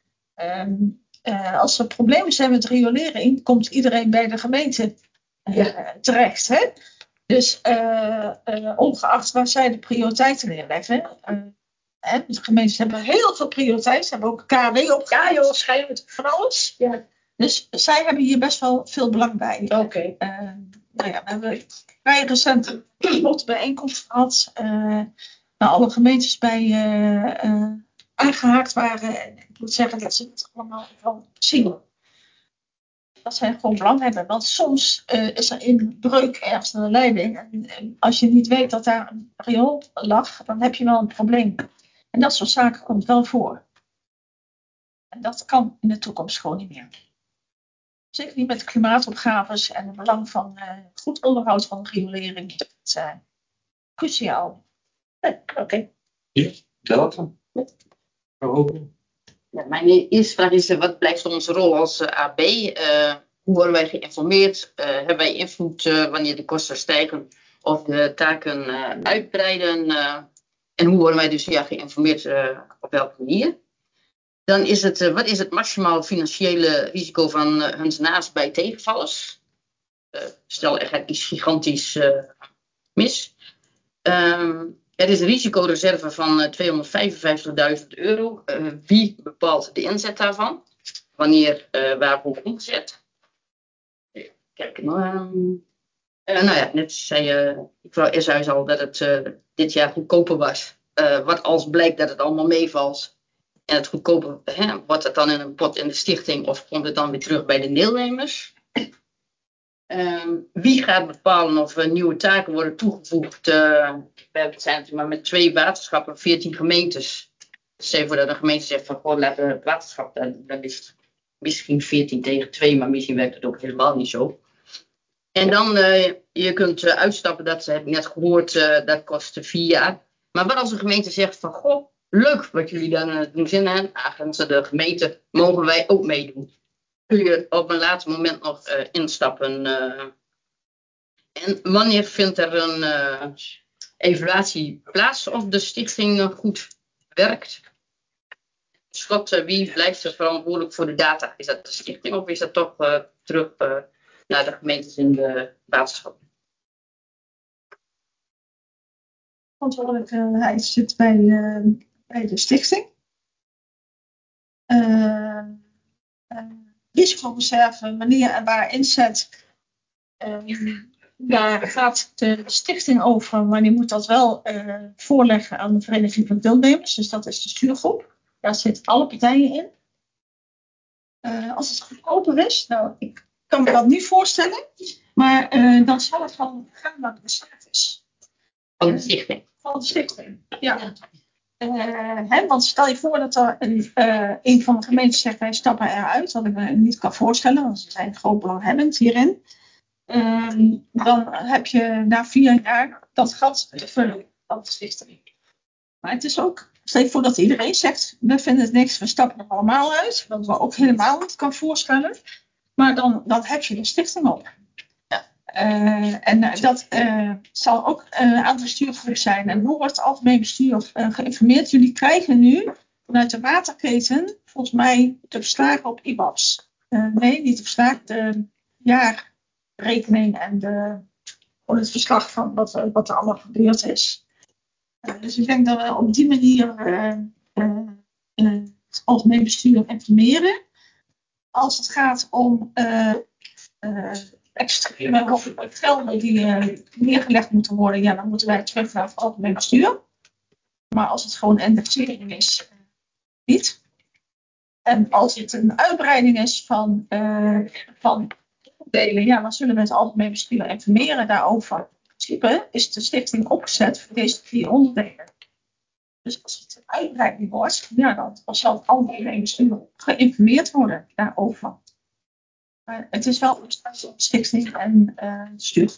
Um, uh, als er problemen zijn met riolering, komt iedereen bij de gemeente uh, ja. terecht. Hè? Dus uh, uh, ongeacht waar zij de prioriteiten neerleggen. Uh, hè, de gemeentes hebben heel veel prioriteiten. Ze hebben ook K W opgegeven. Ja joh, schijnen van alles. Ja. Dus zij hebben hier best wel veel belang bij. Oké. Okay. Uh, nou ja, we hebben vrij recent een bijeenkomst gehad. Uh, waar alle gemeentes bij uh, uh, aangehaakt waren. En ik moet zeggen dat ze het allemaal wel zien. Dat zij gewoon belang hebben. Want soms uh, is er een breuk ergens aan de leiding. En, en als je niet weet dat daar een riool lag, dan heb je wel een probleem. En dat soort zaken komt wel voor. En dat kan in de toekomst gewoon niet meer. Zeker niet met klimaatopgaves en het belang van uh, goed onderhoud van de riolering. Dat is uh, cruciaal. Nee, Oké. Okay. Ja, dat dan. Ja, mijn eerste vraag is, wat blijft onze rol als uh, A B? Uh, hoe worden wij geïnformeerd? Uh, hebben wij invloed uh, wanneer de kosten stijgen of de taken uh, uitbreiden? Uh, en hoe worden wij dus ja, geïnformeerd uh, op welke manier? Dan is het, uh, wat is het maximaal financiële risico van uh, H U N S N A's bij tegenvallers? Uh, stel, er gaat iets gigantisch uh, mis. Um, er is een risicoreserve van uh, tweehonderdvijfenvijftigduizend euro. Uh, wie bepaalt de inzet daarvan? Wanneer, uh, waarvoor omgezet? Kijk, um, uh, nou ja, net zei uh, mevrouw Eshuis al dat het uh, dit jaar goedkoper was. Uh, wat als blijkt dat het allemaal meevalt en het goedkoper, hè, wordt het dan in een pot in de stichting of komt het dan weer terug bij de deelnemers? Um, wie gaat bepalen of uh, nieuwe taken worden toegevoegd? Uh, we zijn het maar met twee waterschappen, veertien gemeentes. Stel voor dat een gemeente zegt van goh, laat het waterschap, dan, dan is het misschien veertien tegen twee, maar misschien werkt het ook helemaal niet zo. En dan, uh, je kunt uh, uitstappen, dat heb ik net gehoord, uh, dat kost vier jaar. Maar wat als een gemeente zegt van goh, leuk wat jullie dan uh, doen zin hebben, agenten de gemeente, mogen wij ook meedoen. Kun je op een later moment nog uh, instappen. Uh. En wanneer vindt er een uh, evaluatie plaats of de stichting uh, goed werkt? Slot, uh, wie blijft er verantwoordelijk voor de data? Is dat de stichting of is dat toch uh, terug uh, naar de gemeentes in de waterschappen? Verantwoordelijkheid zit bij, uh, bij de stichting. Uh, uh, risicoreserve, wanneer en waar inzet. Uh, daar gaat de stichting over, maar die moet dat wel uh, voorleggen aan de vereniging van deelnemers. Dus dat is de stuurgroep. Daar zitten alle partijen in. Uh, als het goedkoper is, nou, ik kan me dat niet voorstellen, maar uh, dan zal het gewoon gaan naar de service. Van de stichting? Van de stichting, ja. Uh, hè, want stel je voor dat er een, uh, een van de gemeentes zegt wij stappen eruit, wat ik me niet kan voorstellen, want ze zijn groot belanghebbend hierin. Um, dan heb je na vier jaar dat gat te vullen van de stichting. Maar het is ook, stel je voor dat iedereen zegt, we vinden het niks, we stappen er allemaal uit, wat we ook helemaal niet kan voorstellen. Maar dan, dan heb je de stichting op. Ja. Uh, en uh, dat uh, zal ook uh, aan de bestuurgroep zijn. En hoe wordt het algemeen bestuur uh, geïnformeerd? Jullie krijgen nu vanuit de waterketen volgens mij de verslagen op I B A B's. Uh, nee, niet de verslagen, de jaarrekening en de, gewoon het verslag van wat, wat er allemaal gebeurd is. Uh, dus ik denk dat we op die manier uh, uh, uh, het algemeen bestuur informeren. Als het gaat om uh, uh, extreme gelden die uh, neergelegd moeten worden, ja, dan moeten wij terug naar het algemeen bestuur. Maar als het gewoon indexering is, uh, niet. En als het een uitbreiding is van, uh, van delen, ja, dan zullen we het algemeen bestuur informeren daarover. In principe is de stichting opgezet voor deze vier onderdelen. Dus als het een uitbreiding wordt, ja, dan zal het algemeen bestuur geïnformeerd worden daarover. Maar het is wel een stichting en uh, stuur.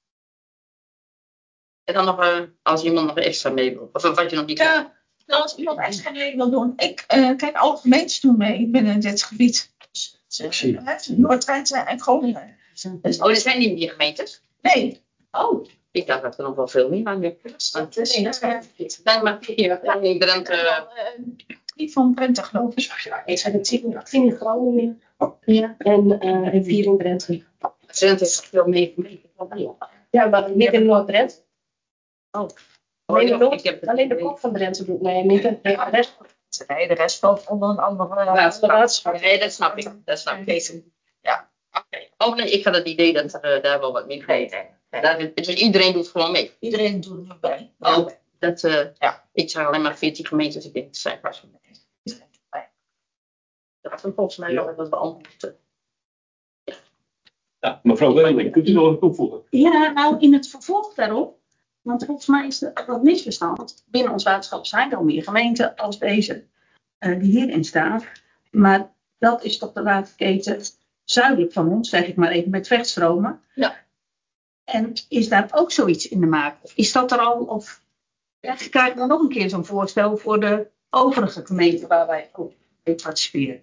En dan nog, uh, als iemand nog extra mee wil, of wat je nog niet ja, nou, als iemand extra mee wil doen. Ik, uh, kijk, alle gemeentes doen mee binnen dit gebied. Dus, uh, Noord-Drenthe en Groningen. Dus, oh, er zijn niet meer gemeentes? Nee. Oh, ik dacht dat er nog wel veel meer waren. Dat is, nee, dat is niet. Nee, maar hier, in Drenthe. Drie van Drenthe, geloof ik. Ja, ik zei het tien in Groningen. Ja. En, uh, en vier in Drenthe. Drenthe is veel meer gemeenten. Ja, maar niet in Noord-Drenthe. Oh. Alleen de, Noord, heb het alleen de kop van Drenthe doet nee, niet de, nee, de rest. Nee, de rest valt onder een andere waterschap. Nee, dat snap ik. Dat snap ik. Ja, oké. Okay. Oh nee, ik had het idee dat uh, daar wel wat meer nee, nee, nee. Daar, dus iedereen doet gewoon mee. Iedereen doet er nu bij. Oh, okay. Dat, uh, ja. Ik zag alleen maar veertien gemeentes. Ik denk, het zijn vast van mij. Dat was volgens mij wel wat beantwoord. Ja. Ja, mevrouw Weling, kunt u nog wat toevoegen? Ja, nou in het vervolg daarop. Want volgens mij is er wat misverstand. Binnen ons waterschap zijn er al meer gemeenten als deze uh, die hierin staan. Maar dat is toch de waterketen zuidelijk van ons, zeg ik maar even, met vechtstromen. Ja. En is daar ook zoiets in de maak? Of is dat er al? Of krijgen we nog een keer zo'n voorstel voor de overige gemeenten waar wij ook mee participeren?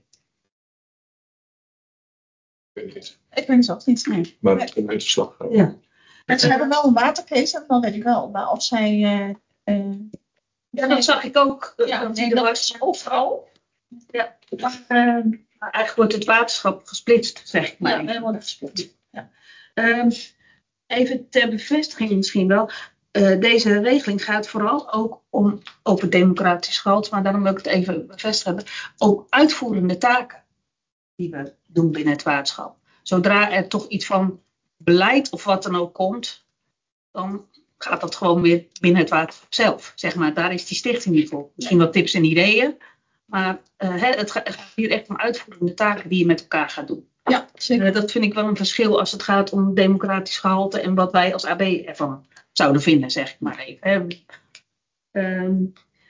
Ik weet het niet. Ik weet het ook niet. Nee. Maar het is een verslag. Ja. En ze hebben wel een waterketen, dat weet ik wel. Maar of zij... Uh, uh, ja, dat zag ik ook. Uh, ja, dat nee, dat dat was is overal. Ja. Maar, uh, maar eigenlijk wordt het waterschap gesplitst, zeg ik maar. Ja, we worden gesplitst. Ja. Um, even ter bevestiging misschien wel. Uh, deze regeling gaat vooral ook om over democratisch gehalte, maar daarom wil ik het even bevestigd hebben. Ook uitvoerende taken die we doen binnen het waterschap. Zodra er toch iets van beleid of wat dan ook komt, dan gaat dat gewoon weer binnen het waterschap zelf. Zeg maar, daar is die stichting niet voor. Misschien wat tips en ideeën, maar uh, het gaat hier echt om uitvoerende taken die je met elkaar gaat doen. Ja, zeker. Uh, dat vind ik wel een verschil als het gaat om democratisch gehalte en wat wij als A B ervan zouden vinden, zeg ik maar even. Hè. Um,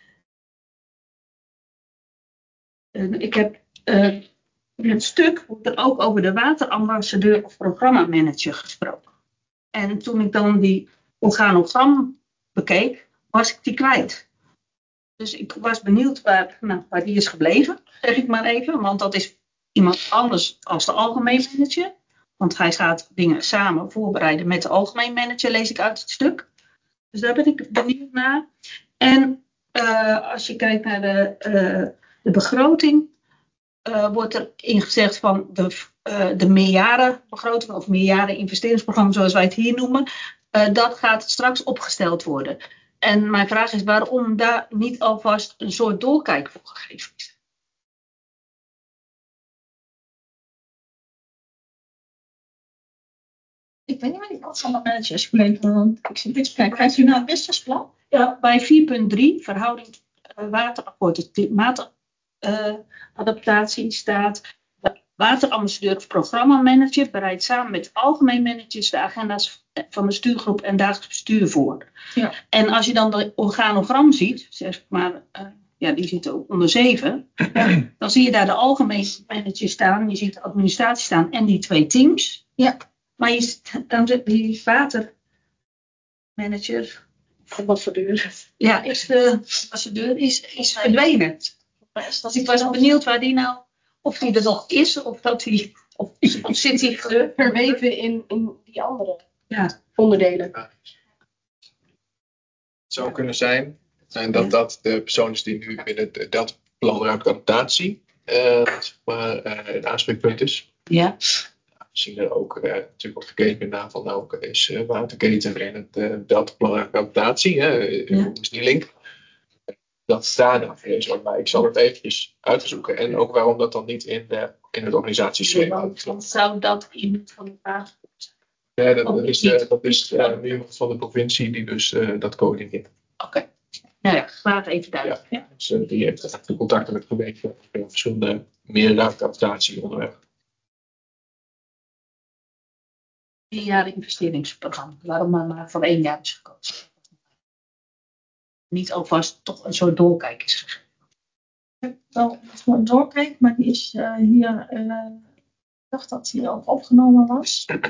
uh, ik heb uh, in het stuk wordt er ook over de waterambassadeur of programmamanager gesproken. En toen ik dan die organogram bekeek, was ik die kwijt. Dus ik was benieuwd waar, nou, waar die is gebleven, zeg ik maar even. Want dat is iemand anders als de algemeen manager. Want hij gaat dingen samen voorbereiden met de algemeen manager, lees ik uit het stuk. Dus daar ben ik benieuwd naar. En uh, als je kijkt naar de, uh, de begroting, uh, wordt er ingezegd van de, uh, de meerjarenbegroting of meerjaren investeringsprogramma, zoals wij het hier noemen. Uh, dat gaat straks opgesteld worden. En mijn vraag is waarom daar niet alvast een soort doorkijk voor gegeven is. Ik weet niet waar die programma manager is gebleven, want ik zit dit kijken. Kijkt u naar het businessplan? Ja, bij vier punt drie, verhouding uh, waterakkoord en klimaatadaptatie, uh, staat de waterambassadeur of programmamanager bereidt samen met algemeen managers de agenda's van de stuurgroep en dagelijks bestuur voor. Ja. En als je dan de organogram ziet, zeg maar, uh, ja, die zit ook onder zeven, ja, dan zie je daar de algemeen manager staan, je ziet de administratie staan en die twee teams. Ja. Maar je, dan zit die watermanager, ambassadeur. Ja, is de ambassadeur is, is verdwenen. Dus ik was benieuwd waar die nou, of die er nog is, of dat die, of, of zit hij ver, verweven in, in die andere ja. onderdelen. Ja. Het zou kunnen zijn en dat dat de persoon is die nu binnen het Deltaplan ruimteadaptatie uh, maar uh, een aanspreekpunt is. Ja. We zien er ook uh, natuurlijk wordt gekeken naar van nou is uh, waterketen en het uh, Deltaplan ruimteadaptatie. Uh, ja. Hoe is die link? Dat daar dan voor is, maar ik zal het eventjes uitzoeken. En ook waarom dat dan niet in, de, in het organisatieschema nee, want zou dat iemand van de vraag zijn? Ja, dat, dat is, uh, dat is uh, nu iemand van de provincie die dus uh, dat coördineert. Oké. Okay. Nou ja, graag even duidelijk. Ja, dus, uh, die heeft echt contacten met de gemeente over verschillende meer ruimteadaptatie onderwerpen. Een jaar investeringsprogramma. Waarom maar, maar voor één jaar is gekozen? Niet alvast toch een soort doorkijk is gegeven. Ik heb wel een doorkijk, maar die is uh, hier. Uh, ik dacht dat die ook opgenomen was. Uh,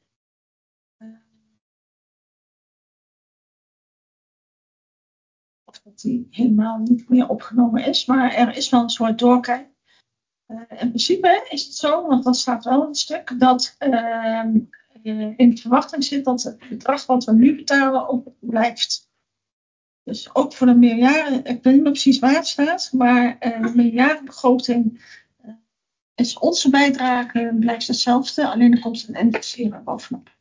of dat die helemaal niet meer opgenomen is, maar er is wel een soort doorkijk. Uh, in principe is het zo, want dat staat wel in het stuk, dat uh, in de verwachting zit dat het bedrag wat we nu betalen ook blijft. Dus ook voor de meerjaren, ik weet niet meer precies waar het staat, maar uh, de meerjarenbegroting uh, is onze bijdrage blijft hetzelfde, alleen er komt een indexering bovenop.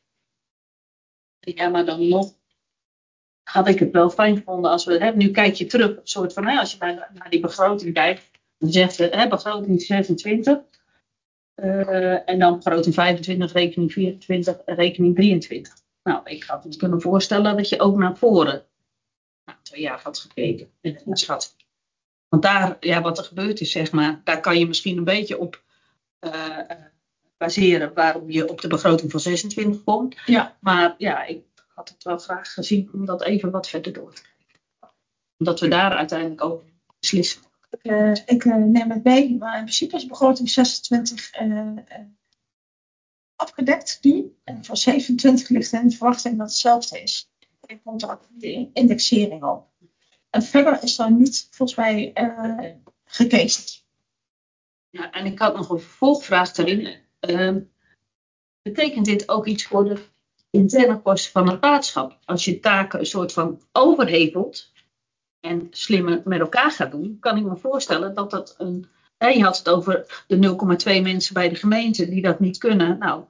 Ja, maar dan nog had ik het wel fijn gevonden als we, hè, nu kijk je terug, een soort van, hè, als je naar, naar die begroting kijkt, dan zegt je, hè, begroting zesentwintig, uh, en dan begroting vijfentwintig, rekening vierentwintig en rekening drieëntwintig. Nou, ik had me kunnen voorstellen dat je ook naar voren nou, twee jaar had gekeken en het schat. Want daar, ja, wat er gebeurd is, zeg maar, daar kan je misschien een beetje op uh, baseren waarom je op de begroting van zesentwintig komt. Ja. Maar ja, ik had het wel graag gezien om dat even wat verder door te kijken. Omdat we daar uiteindelijk ook beslissen. Ik, uh, ik uh, neem het mee, maar in principe is begroting zesentwintig uh, uh, afgedekt nu. En voor zevenentwintig ligt in de verwachting dat hetzelfde is. Er komt ook de indexering op. En verder is er niet volgens mij uh, gekeken. Ja, en ik had nog een vervolgvraag erin. Uh, betekent dit ook iets voor de interne kosten van het waterschap? Als je taken een soort van overhevelt en slimmer met elkaar gaat doen, kan ik me voorstellen dat dat een... Hè, je had het over de nul komma twee mensen bij de gemeente die dat niet kunnen. Nou,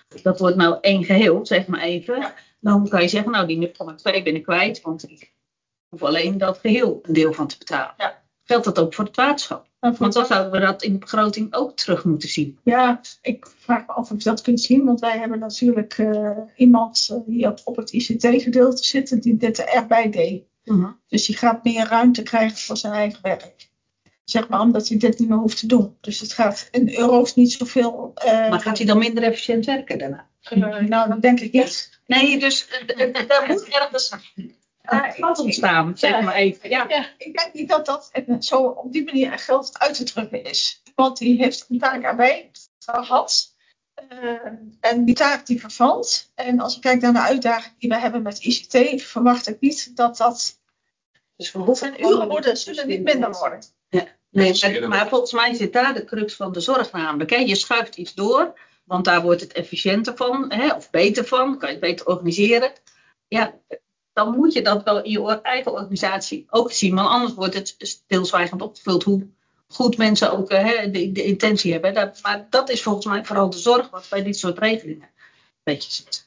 dat wordt nou één geheel, zeg maar even. Ja. Dan kan je zeggen, nou die nul komma twee ben ik kwijt, want ik hoef alleen dat geheel een deel van te betalen. Ja. Geldt dat ook voor het waterschap? Ja, want dan zouden we dat in de begroting ook terug moeten zien. Ja, ik vraag me af of je dat kunt zien, want wij hebben natuurlijk uh, iemand uh, hier op het I C T-gedeelte zitten die dit er erbij deed. Uh-huh. Dus die gaat meer ruimte krijgen voor zijn eigen werk. Zeg maar omdat hij dit niet meer hoeft te doen. Dus het gaat in euro's niet zoveel. Uh, maar gaat hij dan minder efficiënt werken daarna? Uh, nou, dat denk ik niet. Nee, dus uh, daar moet ergens een gat ontstaan, zeg ja, maar even. Ja. Ja, ik denk niet dat dat zo op die manier geld uit te drukken is. Want die heeft een taak erbij gehad. Uh, en die taak die vervalt. En als ik kijk naar de uitdaging die we hebben met I C T, verwacht ik niet dat dat. Dus we hoeven uren worden, zullen niet minder worden. Ja. Nee, maar, maar volgens mij zit daar de crux van de zorg namelijk. Hè? Je schuift iets door, want daar wordt het efficiënter van, hè? Of beter van, kan je het beter organiseren. Ja, dan moet je dat wel in je eigen organisatie ook zien, want anders wordt het stilzwijgend opgevuld hoe goed mensen ook hè, de, de intentie hebben. Dat, maar dat is volgens mij vooral de zorg wat bij dit soort regelingen een beetje zit.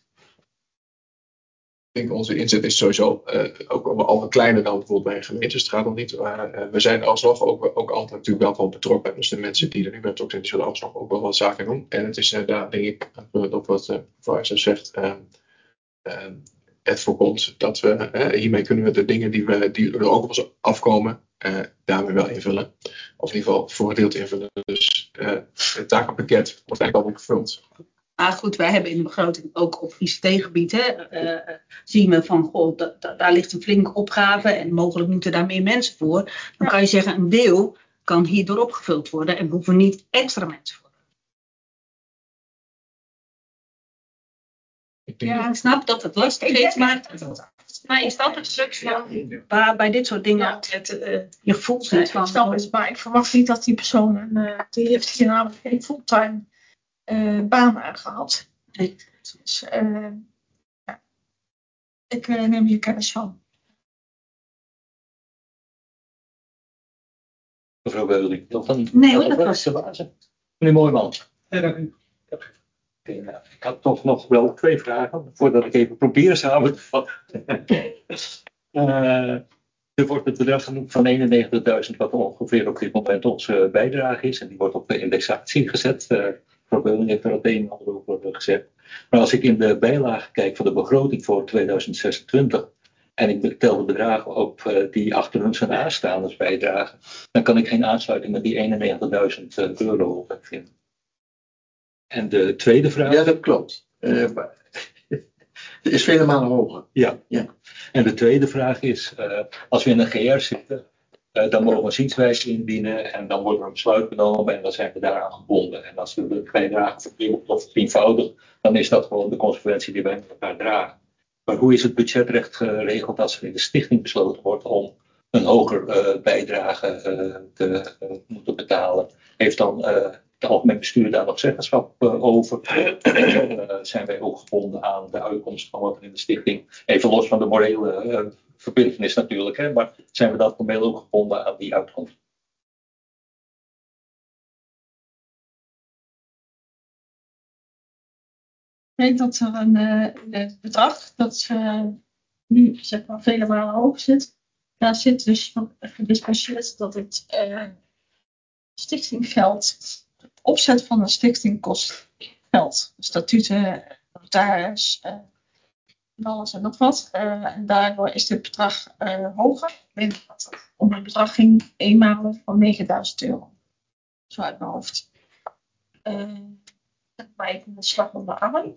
Ik denk onze inzet is sowieso uh, ook al kleiner dan bijvoorbeeld bij een gemeente. Dus het gaat nog niet. Maar uh, we zijn alsnog ook, ook altijd natuurlijk wel gewoon betrokken. Dus de mensen die er nu bij betrokken zijn, die zullen alsnog ook wel wat zaken doen. En het is uh, daar denk ik, op wat uh, mevrouw zegt, uh, uh, het voorkomt dat we, uh, hiermee kunnen we de dingen die, we, die er ook op ons afkomen, uh, daarmee wel invullen. Of in ieder geval voor een deel invullen. Dus uh, het takenpakket wordt eigenlijk al opgevuld. Maar goed, wij hebben in de begroting ook op I C T-gebied, hè, uh, zien we van, goh, da, da, daar ligt een flinke opgave en mogelijk moeten daar meer mensen voor. Dan ja. kan je zeggen, een deel kan hierdoor opgevuld worden en hoeven niet extra mensen voor. Ja, ik snap dat het lastig is, maar, maar is dat een stuk ja, waar bij dit soort dingen ja. het, uh, je gevoel zit van. Ik snap het, maar ik verwacht niet dat die persoon, uh, die heeft hier namelijk geen fulltime Uh, baan aangehad. Nee. Dus, uh, ja. Ik uh, neem hier kennis van. Mevrouw Beuling, nog een nee, hoor, dat was de basis. Meneer Mooijman. Uh, ik had toch nog wel twee vragen, voordat ik even probeer samen te vatten. uh, er wordt het bedrag genoemd van eenennegentigduizend, wat ongeveer op dit moment onze bijdrage is. En die wordt op de indexatie gezet. Uh, Mevrouw Beuling heeft er het een en ander over gezegd. Maar als ik in de bijlage kijk van de begroting voor tweeduizend zesentwintig en ik tel de bedragen op uh, die achter hun zijn aanstaan als bijdrage, dan kan ik geen aansluiting met die eenennegentigduizend euro vinden. En de tweede vraag. Ja, dat klopt. Uh, maar het is vele malen hoger. Ja. ja. En de tweede vraag is, uh, als we in een G R zitten, Uh, dan mogen we een zienswijze indienen en dan wordt er een besluit genomen en dan zijn we daaraan gebonden. En als we de bijdrage verdubbelt of vertienvoudigt, dan is dat gewoon de consequentie die wij met elkaar dragen. Maar hoe is het budgetrecht geregeld als er in de stichting besloten wordt om een hoger uh, bijdrage uh, te uh, moeten betalen? Heeft dan uh, het algemeen bestuur daar nog zeggenschap uh, over? uh, zijn wij ook gebonden aan de uitkomst van wat er in de stichting, even los van de morele uh, verbintenis natuurlijk, hè, maar zijn we dat formeel ook gebonden aan die uitkomst? Ik weet dat er een uh, bedrag dat uh, nu zeg maar vele malen hoog zit. Daar zit dus gediscussieerd dat het uh, stichtinggeld, de opzet van een stichting kost geld. Statuten, notaris, uh, alles en nog wat. Uh, en daardoor is dit bedrag uh, hoger. Ik weet dat het om een bedrag ging eenmalig van negenduizend euro. Zo uit mijn hoofd. Uh, maar even een slag om de arm.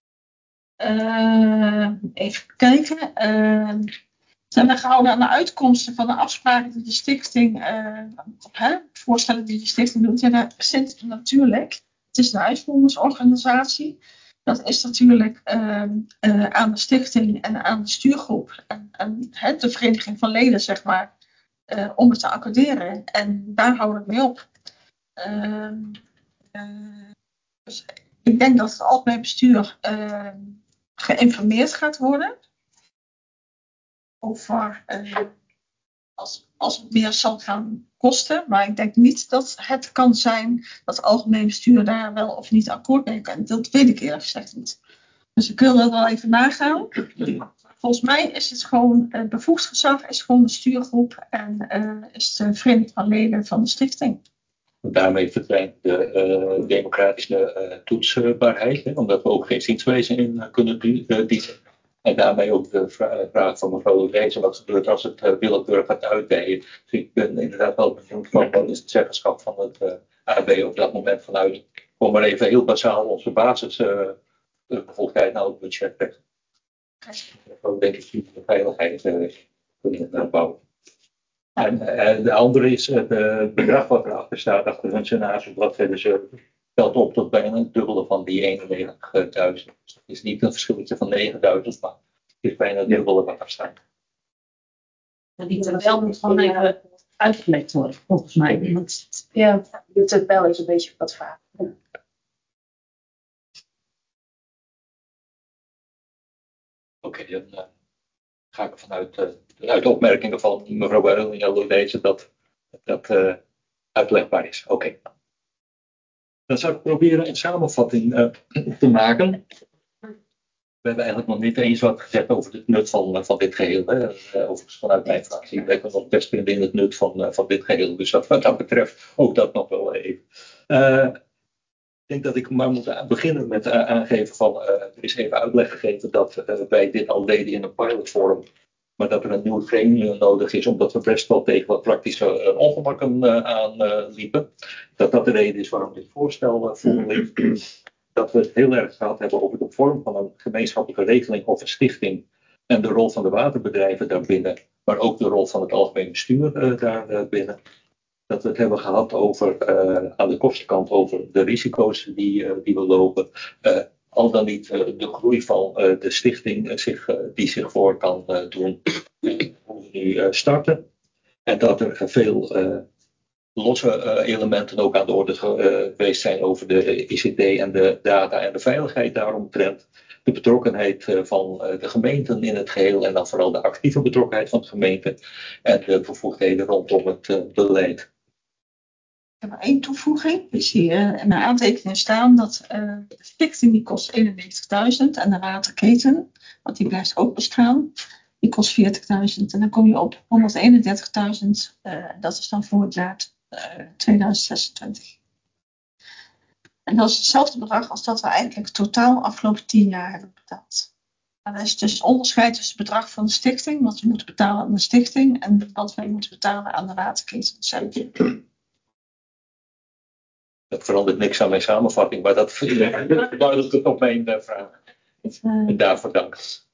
Uh, even kijken. Uh, zijn we gehouden aan de uitkomsten van de afspraken die de stichting, uh, hè, voorstellen die de stichting doet. Ja, daar zit natuurlijk, het is een uitvoeringsorganisatie. Dat is natuurlijk uh, uh, aan de stichting en aan de stuurgroep en, en hè, de vereniging van leden, zeg maar, uh, om het te accorderen. En daar houden we mee op. Uh, uh, dus ik denk dat het algemeen bestuur uh, geïnformeerd gaat worden over uh, als, als het meer zal gaan kosten. Maar ik denk niet dat het kan zijn dat het algemeen bestuur daar wel of niet akkoord mee kan. Dat weet ik eerlijk gezegd niet. Dus ik wil dat wel even nagaan. Volgens mij is het gewoon, het bevoegd gezag is gewoon de stuurgroep en uh, is de vereniging van leden van de stichting. Daarmee verdwijnt de uh, democratische uh, toetsbaarheid, hè, omdat we ook geen zienswijze in uh, kunnen dienen. En daarmee ook de vra- vraag van mevrouw Lezen, wat gebeurt als het uh, willekeurig gaat uitdijen. Dus ik ben inderdaad wel benieuwd van wat is het zeggenschap van het uh, A B op dat moment vanuit. Kom maar even heel basaal onze basisbevoegdheid uh, naar het budget leggen. Ook denk ik niet de veiligheid uh, kunnen bouwen. En uh, de andere is het uh, bedrag wat erachter staat, achter hun scenario, bladzijde zeven, telt op tot bijna het dubbele van die eenennegentigduizend. Dus het is niet een verschilletje van negenduizend, maar het is bijna het dubbele wat er staat. Die tabel moet gewoon even uitgelegd worden, volgens mij. Want, ja, de tabel is een beetje wat vaag. Oké, okay, dan uh, ga ik vanuit uh, uit de opmerkingen van mevrouw Barrel lezen dat dat uh, uitlegbaar is. Oké. Okay. Dan zou ik proberen een samenvatting uh, te maken. We hebben eigenlijk nog niet eens wat gezegd over het nut van, van dit geheel. Hè. Uh, overigens vanuit mijn fractie ben ik nog best in het nut van, uh, van dit geheel. Dus dat, wat dat betreft ook dat nog wel even. Uh, ik denk dat ik maar moet beginnen met uh, aangeven van, uh, er is even uitleg gegeven dat uh, wij dit al deden in een pilotvorm. Maar dat er een nieuw training nodig is, omdat we best wel tegen wat praktische uh, ongemakken uh, aan uh, liepen. Dat dat de reden is waarom dit voorstel uh, voor ligt. Dat we het heel erg gehad hebben over de vorm van een gemeenschappelijke regeling of een stichting. En de rol van de waterbedrijven daarbinnen. Maar ook de rol van het algemeen bestuur uh, daarbinnen. Dat we het hebben gehad over, uh, aan de kostenkant over de risico's die, uh, die we lopen. Uh, al dan niet uh, de groei van uh, de stichting uh, zich, uh, die zich voor kan uh, doen. Hoe we nu uh, starten. En dat er veel uh, losse uh, elementen ook aan de orde uh, geweest zijn over de I C T en de data en de veiligheid daaromtrent. De betrokkenheid uh, van uh, de gemeenten in het geheel en dan vooral de actieve betrokkenheid van de gemeente. En de bevoegdheden rondom het uh, beleid. Ik heb maar één toevoeging. Ik zie uh, in mijn aantekeningen staan dat uh, de stichting die kost eenennegentigduizend en de waterketen, want die blijft ook bestaan, die kost veertigduizend. En dan kom je op honderdeenendertigduizend. Uh, dat is dan voor het jaar uh, tweeduizend zesentwintig. En dat is hetzelfde bedrag als dat we eigenlijk totaal afgelopen tien jaar hebben betaald. En dat is dus het onderscheid tussen het bedrag van de stichting, wat we moeten betalen aan de stichting, en wat wij moeten betalen aan de waterketen zelf. Dat verandert niks aan mijn samenvatting, maar dat verduidelijkt het op mijn uh, vraag. En daarvoor dank.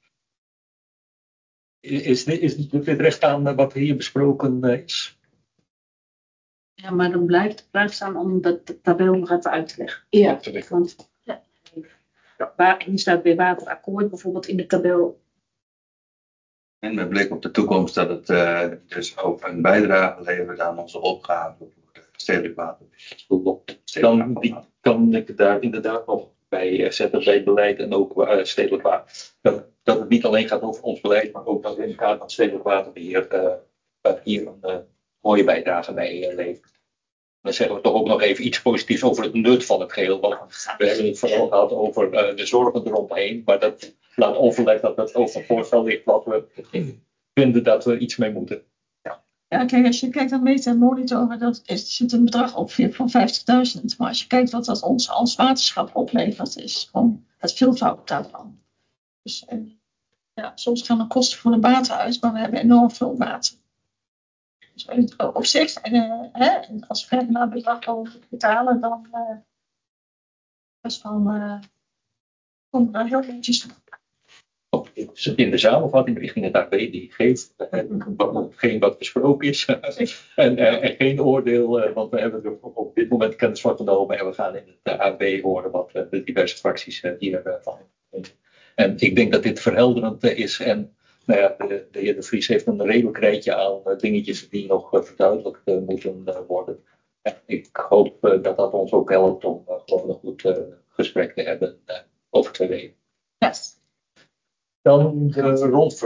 Is, is, is dit recht aan uh, wat hier besproken uh, is? ja, maar dan blijft de vraag staan om dat de tabel nog even uit te leggen. Ja. Want ja, waar, hier staat weer waterakkoord bijvoorbeeld in de tabel. En met blik op de toekomst dat het uh, dus ook een bijdrage levert aan onze opgave voor de stedelijk waterbeheer. Dan die, kan ik daar inderdaad nog bij zetten bij beleid en ook uh, stedelijk water. Dat, dat het niet alleen gaat over ons beleid, maar ook dat in het kader van stedelijk waterbeheer uh, hier een uh, mooie bijdrage mee uh, levert. Dan zeggen we toch ook nog even iets positiefs over het nut van het geheel. Want we hebben het vooral gehad over uh, de zorgen eromheen. Maar dat laat onverlet dat het ook een voorstel ligt wat we vinden dat we iets mee moeten. Ja, ja kijk, als je kijkt naar meten en monitoren, dat is, zit een bedrag op van vijftigduizend. Maar als je kijkt wat dat ons als waterschap oplevert, is gewoon het veelvoud daarvan. Dus uh, ja, soms gaan de kosten voor de water uit, maar we hebben enorm veel water. Dus op zich, uh, hè, als we kijken naar het bedrag wat we betalen, dan uh, best wel uh, komen we heel netjes. In de samenvatting richting het A B die geeft hetgeen wat besproken is en, en, en geen oordeel, want we hebben er op dit moment kennis van genomen en we gaan in het A B horen wat de diverse fracties hiervan vinden. En ik denk dat dit verhelderend is en nou ja, de, de heer De Vries heeft een redelijk rijtje aan dingetjes die nog verduidelijkt moeten worden. En ik hoop dat dat ons ook helpt om gewoon een goed gesprek te hebben over twee weken. Yes. Dan de rondvraag.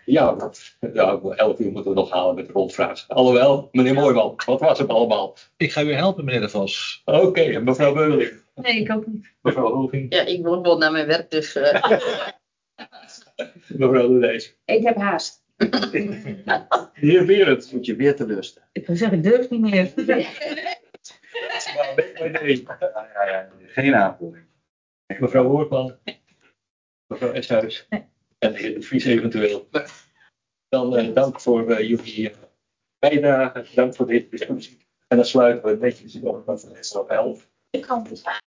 Ja, dat- ja, elf uur moeten we nog halen met de rondvraag. Alhoewel, meneer Mooijman, wat was het allemaal? Ik ga u helpen, meneer De Vos. Oké, en mevrouw Beuling. Nee, ik ook niet. Mevrouw Hoeving. Ja, ik moet wel naar mijn werk, dus... eh, Mevrouw de Lees. Ik heb haast. De heer Berend. Moet je weer teleurstellen. Ik wil zeggen, ik durf niet meer. Maar nee, maar nee. Ja, ja, ja. Geen aanvulling. Mevrouw Hoortman. Mevrouw Eshuis. En de heer De Vries eventueel. Dan eh, dank voor eh, jullie eh, bijdrage. Dank voor deze discussie. En dan sluiten we netjes op met de elf. Ik kan het.